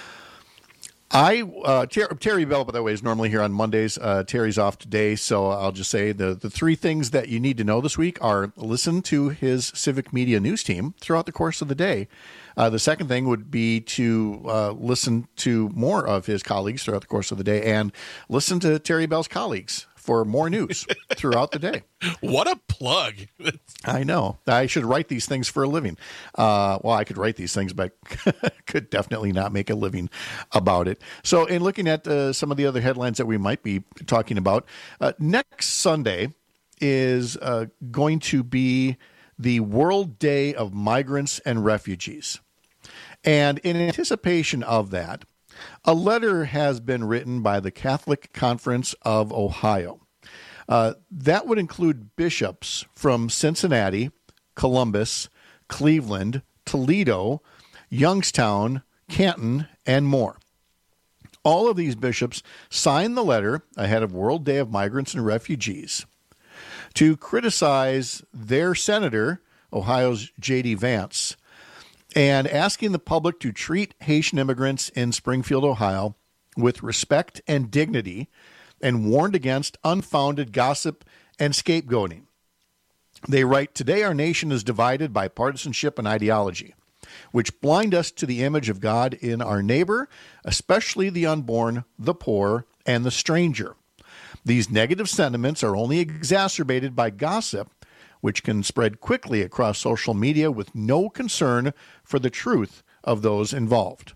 Speaker 17: Terry Bell, by the way, is normally here on Mondays. Terry's off today, so I'll just say the three things that you need to know this week are listen to his Civic Media news team throughout the course of the day. The second thing would be to listen to more of his colleagues throughout the course of the day and listen to Terry Bell's colleagues for more news throughout the day.
Speaker 23: What a plug.
Speaker 17: I know. I should write these things for a living. Well, I could write these things, but could definitely not make a living about it. So in looking at some of the other headlines that we might be talking about, next Sunday is going to be the World Day of Migrants and Refugees. And in anticipation of that, a letter has been written by the Catholic Conference of Ohio. That would include bishops from Cincinnati, Columbus, Cleveland, Toledo, Youngstown, Canton, and more. All of these bishops signed the letter ahead of World Day of Migrants and Refugees to criticize their senator, Ohio's J.D. Vance, and asking the public to treat Haitian immigrants in Springfield, Ohio, with respect and dignity, and warned against unfounded gossip and scapegoating. They write, "Today our nation is divided by partisanship and ideology, which blind us to the image of God in our neighbor, especially the unborn, the poor, and the stranger. These negative sentiments are only exacerbated by gossip, which can spread quickly across social media with no concern for the truth of those involved."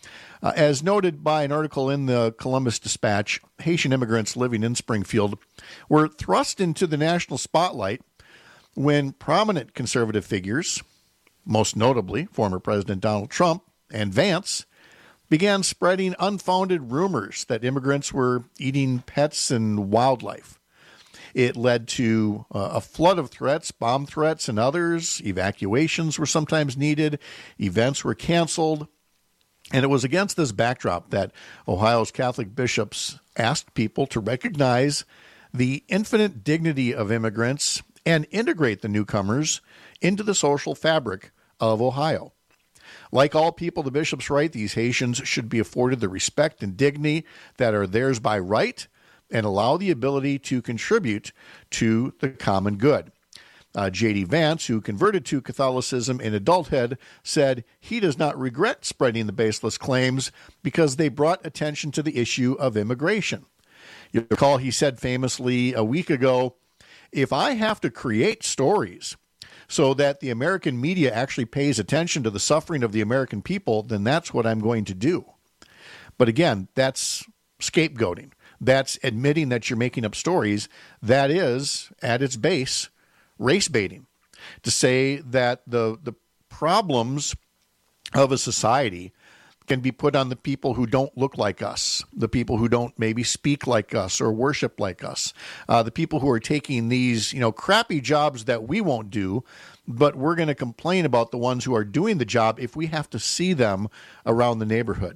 Speaker 17: As noted by an article in the Columbus Dispatch, Haitian immigrants living in Springfield were thrust into the national spotlight when prominent conservative figures, most notably former President Donald Trump and Vance, began spreading unfounded rumors that immigrants were eating pets and wildlife. It led to a flood of threats, bomb threats and others. Evacuations were sometimes needed. Events were canceled. And it was against this backdrop that Ohio's Catholic bishops asked people to recognize the infinite dignity of immigrants and integrate the newcomers into the social fabric of Ohio. Like all people, the bishops write, these Haitians should be afforded the respect and dignity that are theirs by right and allow the ability to contribute to the common good. J.D. Vance, who converted to Catholicism in adulthood, said he does not regret spreading the baseless claims because they brought attention to the issue of immigration. You'll recall he said famously a week ago, "If I have to create stories so that the American media actually pays attention to the suffering of the American people, then that's what I'm going to do." But again, that's scapegoating. That's admitting that you're making up stories. That is, at its base, race baiting. To say that the problems of a society can be put on the people who don't look like us, the people who don't maybe speak like us or worship like us, the people who are taking these, crappy jobs that we won't do, but we're going to complain about the ones who are doing the job if we have to see them around the neighborhood.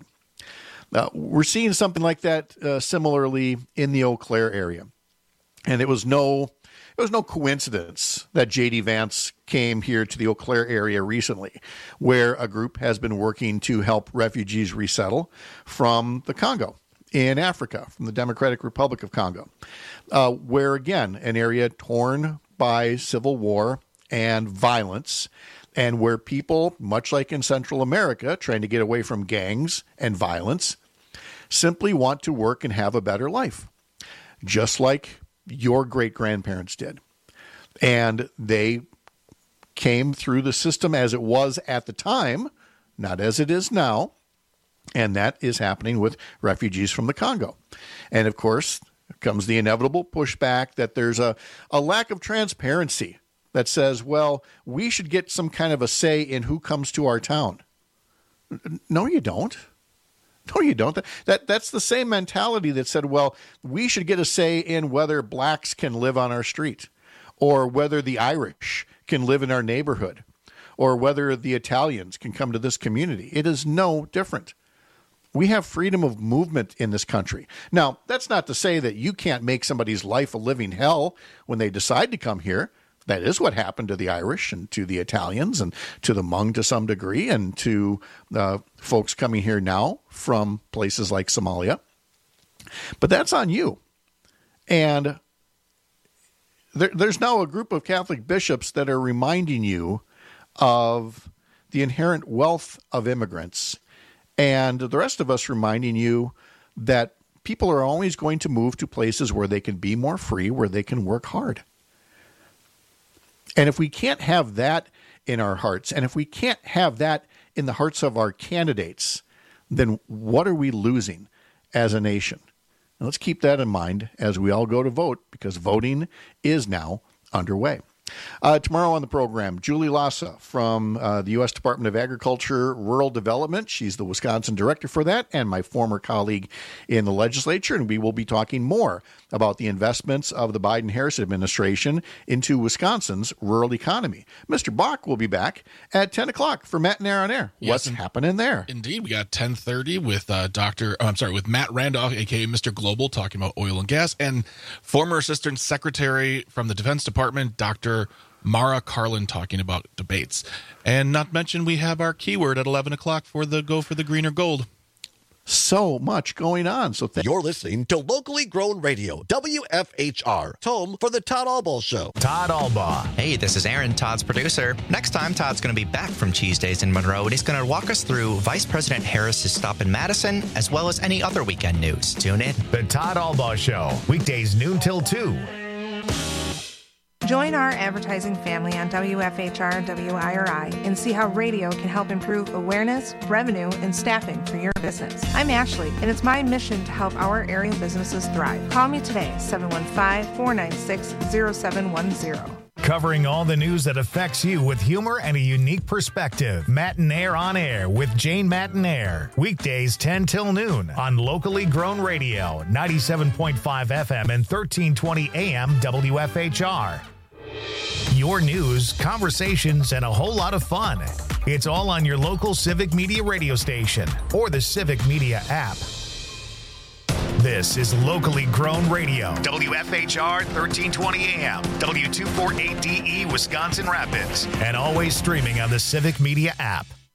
Speaker 17: We're seeing something like that similarly in the Eau Claire area. And it was no coincidence that J.D. Vance came here to the Eau Claire area recently, where a group has been working to help refugees resettle from the Congo in Africa, from the Democratic Republic of Congo, where, again, an area torn by civil war and violence, and where people, much like in Central America, trying to get away from gangs and violence, simply want to work and have a better life, just like your great-grandparents did. And they came through the system as it was at the time, not as it is now, and that is happening with refugees from the Congo. And, of course, comes the inevitable pushback that there's a lack of transparency that says, well, we should get some kind of a say in who comes to our town. No, you don't. No, you don't. That's the same mentality that said, well, we should get a say in whether blacks can live on our street, or whether the Irish can live in our neighborhood, or whether the Italians can come to this community. It is no different. We have freedom of movement in this country. Now, that's not to say that you can't make somebody's life a living hell when they decide to come here. That is what happened to the Irish and to the Italians and to the Hmong to some degree, and to folks coming here now from places like Somalia. But that's on you. And there's now a group of Catholic bishops that are reminding you of the inherent wealth of immigrants, and the rest of us reminding you that people are always going to move to places where they can be more free, where they can work hard. And if we can't have that in our hearts, and if we can't have that in the hearts of our candidates, then what are we losing as a nation? Now, let's keep that in mind as we all go to vote, because voting is now underway. Tomorrow on the program, Julie Lassa from the U.S. Department of Agriculture, Rural Development. She's the Wisconsin director for that, and my former colleague in the legislature. And we will be talking more about the investments of the Biden-Harris administration into Wisconsin's rural economy. Mr. Bach will be back at 10 o'clock for Matt and Air on Air. Yes, what's happening there?
Speaker 23: Indeed. We got 10:30 with Matt Randolph, a.k.a. Mr. Global, talking about oil and gas, and former Assistant Secretary from the Defense Department, Dr. Mara Carlin talking about debates. And not mention we have our keyword at 11 o'clock for the Go for the Greener Gold.
Speaker 17: So much going on. So
Speaker 15: You're listening to Locally Grown Radio, WFHR, home for the Todd Albaugh Show.
Speaker 1: Todd Albaugh.
Speaker 2: Hey, this is Aaron, Todd's producer. Next time, Todd's going to be back from Cheese Days in Monroe, and he's going to walk us through Vice President Harris's stop in Madison, as well as any other weekend news. Tune in.
Speaker 1: The Todd Albaugh Show, weekdays noon till 2.
Speaker 5: Join our advertising family on WFHR and WIRI and see how radio can help improve awareness, revenue, and staffing for your business. I'm Ashley, and it's my mission to help our area businesses thrive. Call me today, 715-496-0710.
Speaker 1: Covering all the news that affects you with humor and a unique perspective. Matinaire on Air with Jane Matinaire. Weekdays 10 till noon on Locally Grown Radio, 97.5 FM and 1320 AM WFHR. Your news, conversations, and a whole lot of fun. It's all on your local Civic Media radio station or the Civic Media app. This is Locally Grown Radio, WFHR 1320 AM, W248DE Wisconsin Rapids, and always streaming on the Civic Media app.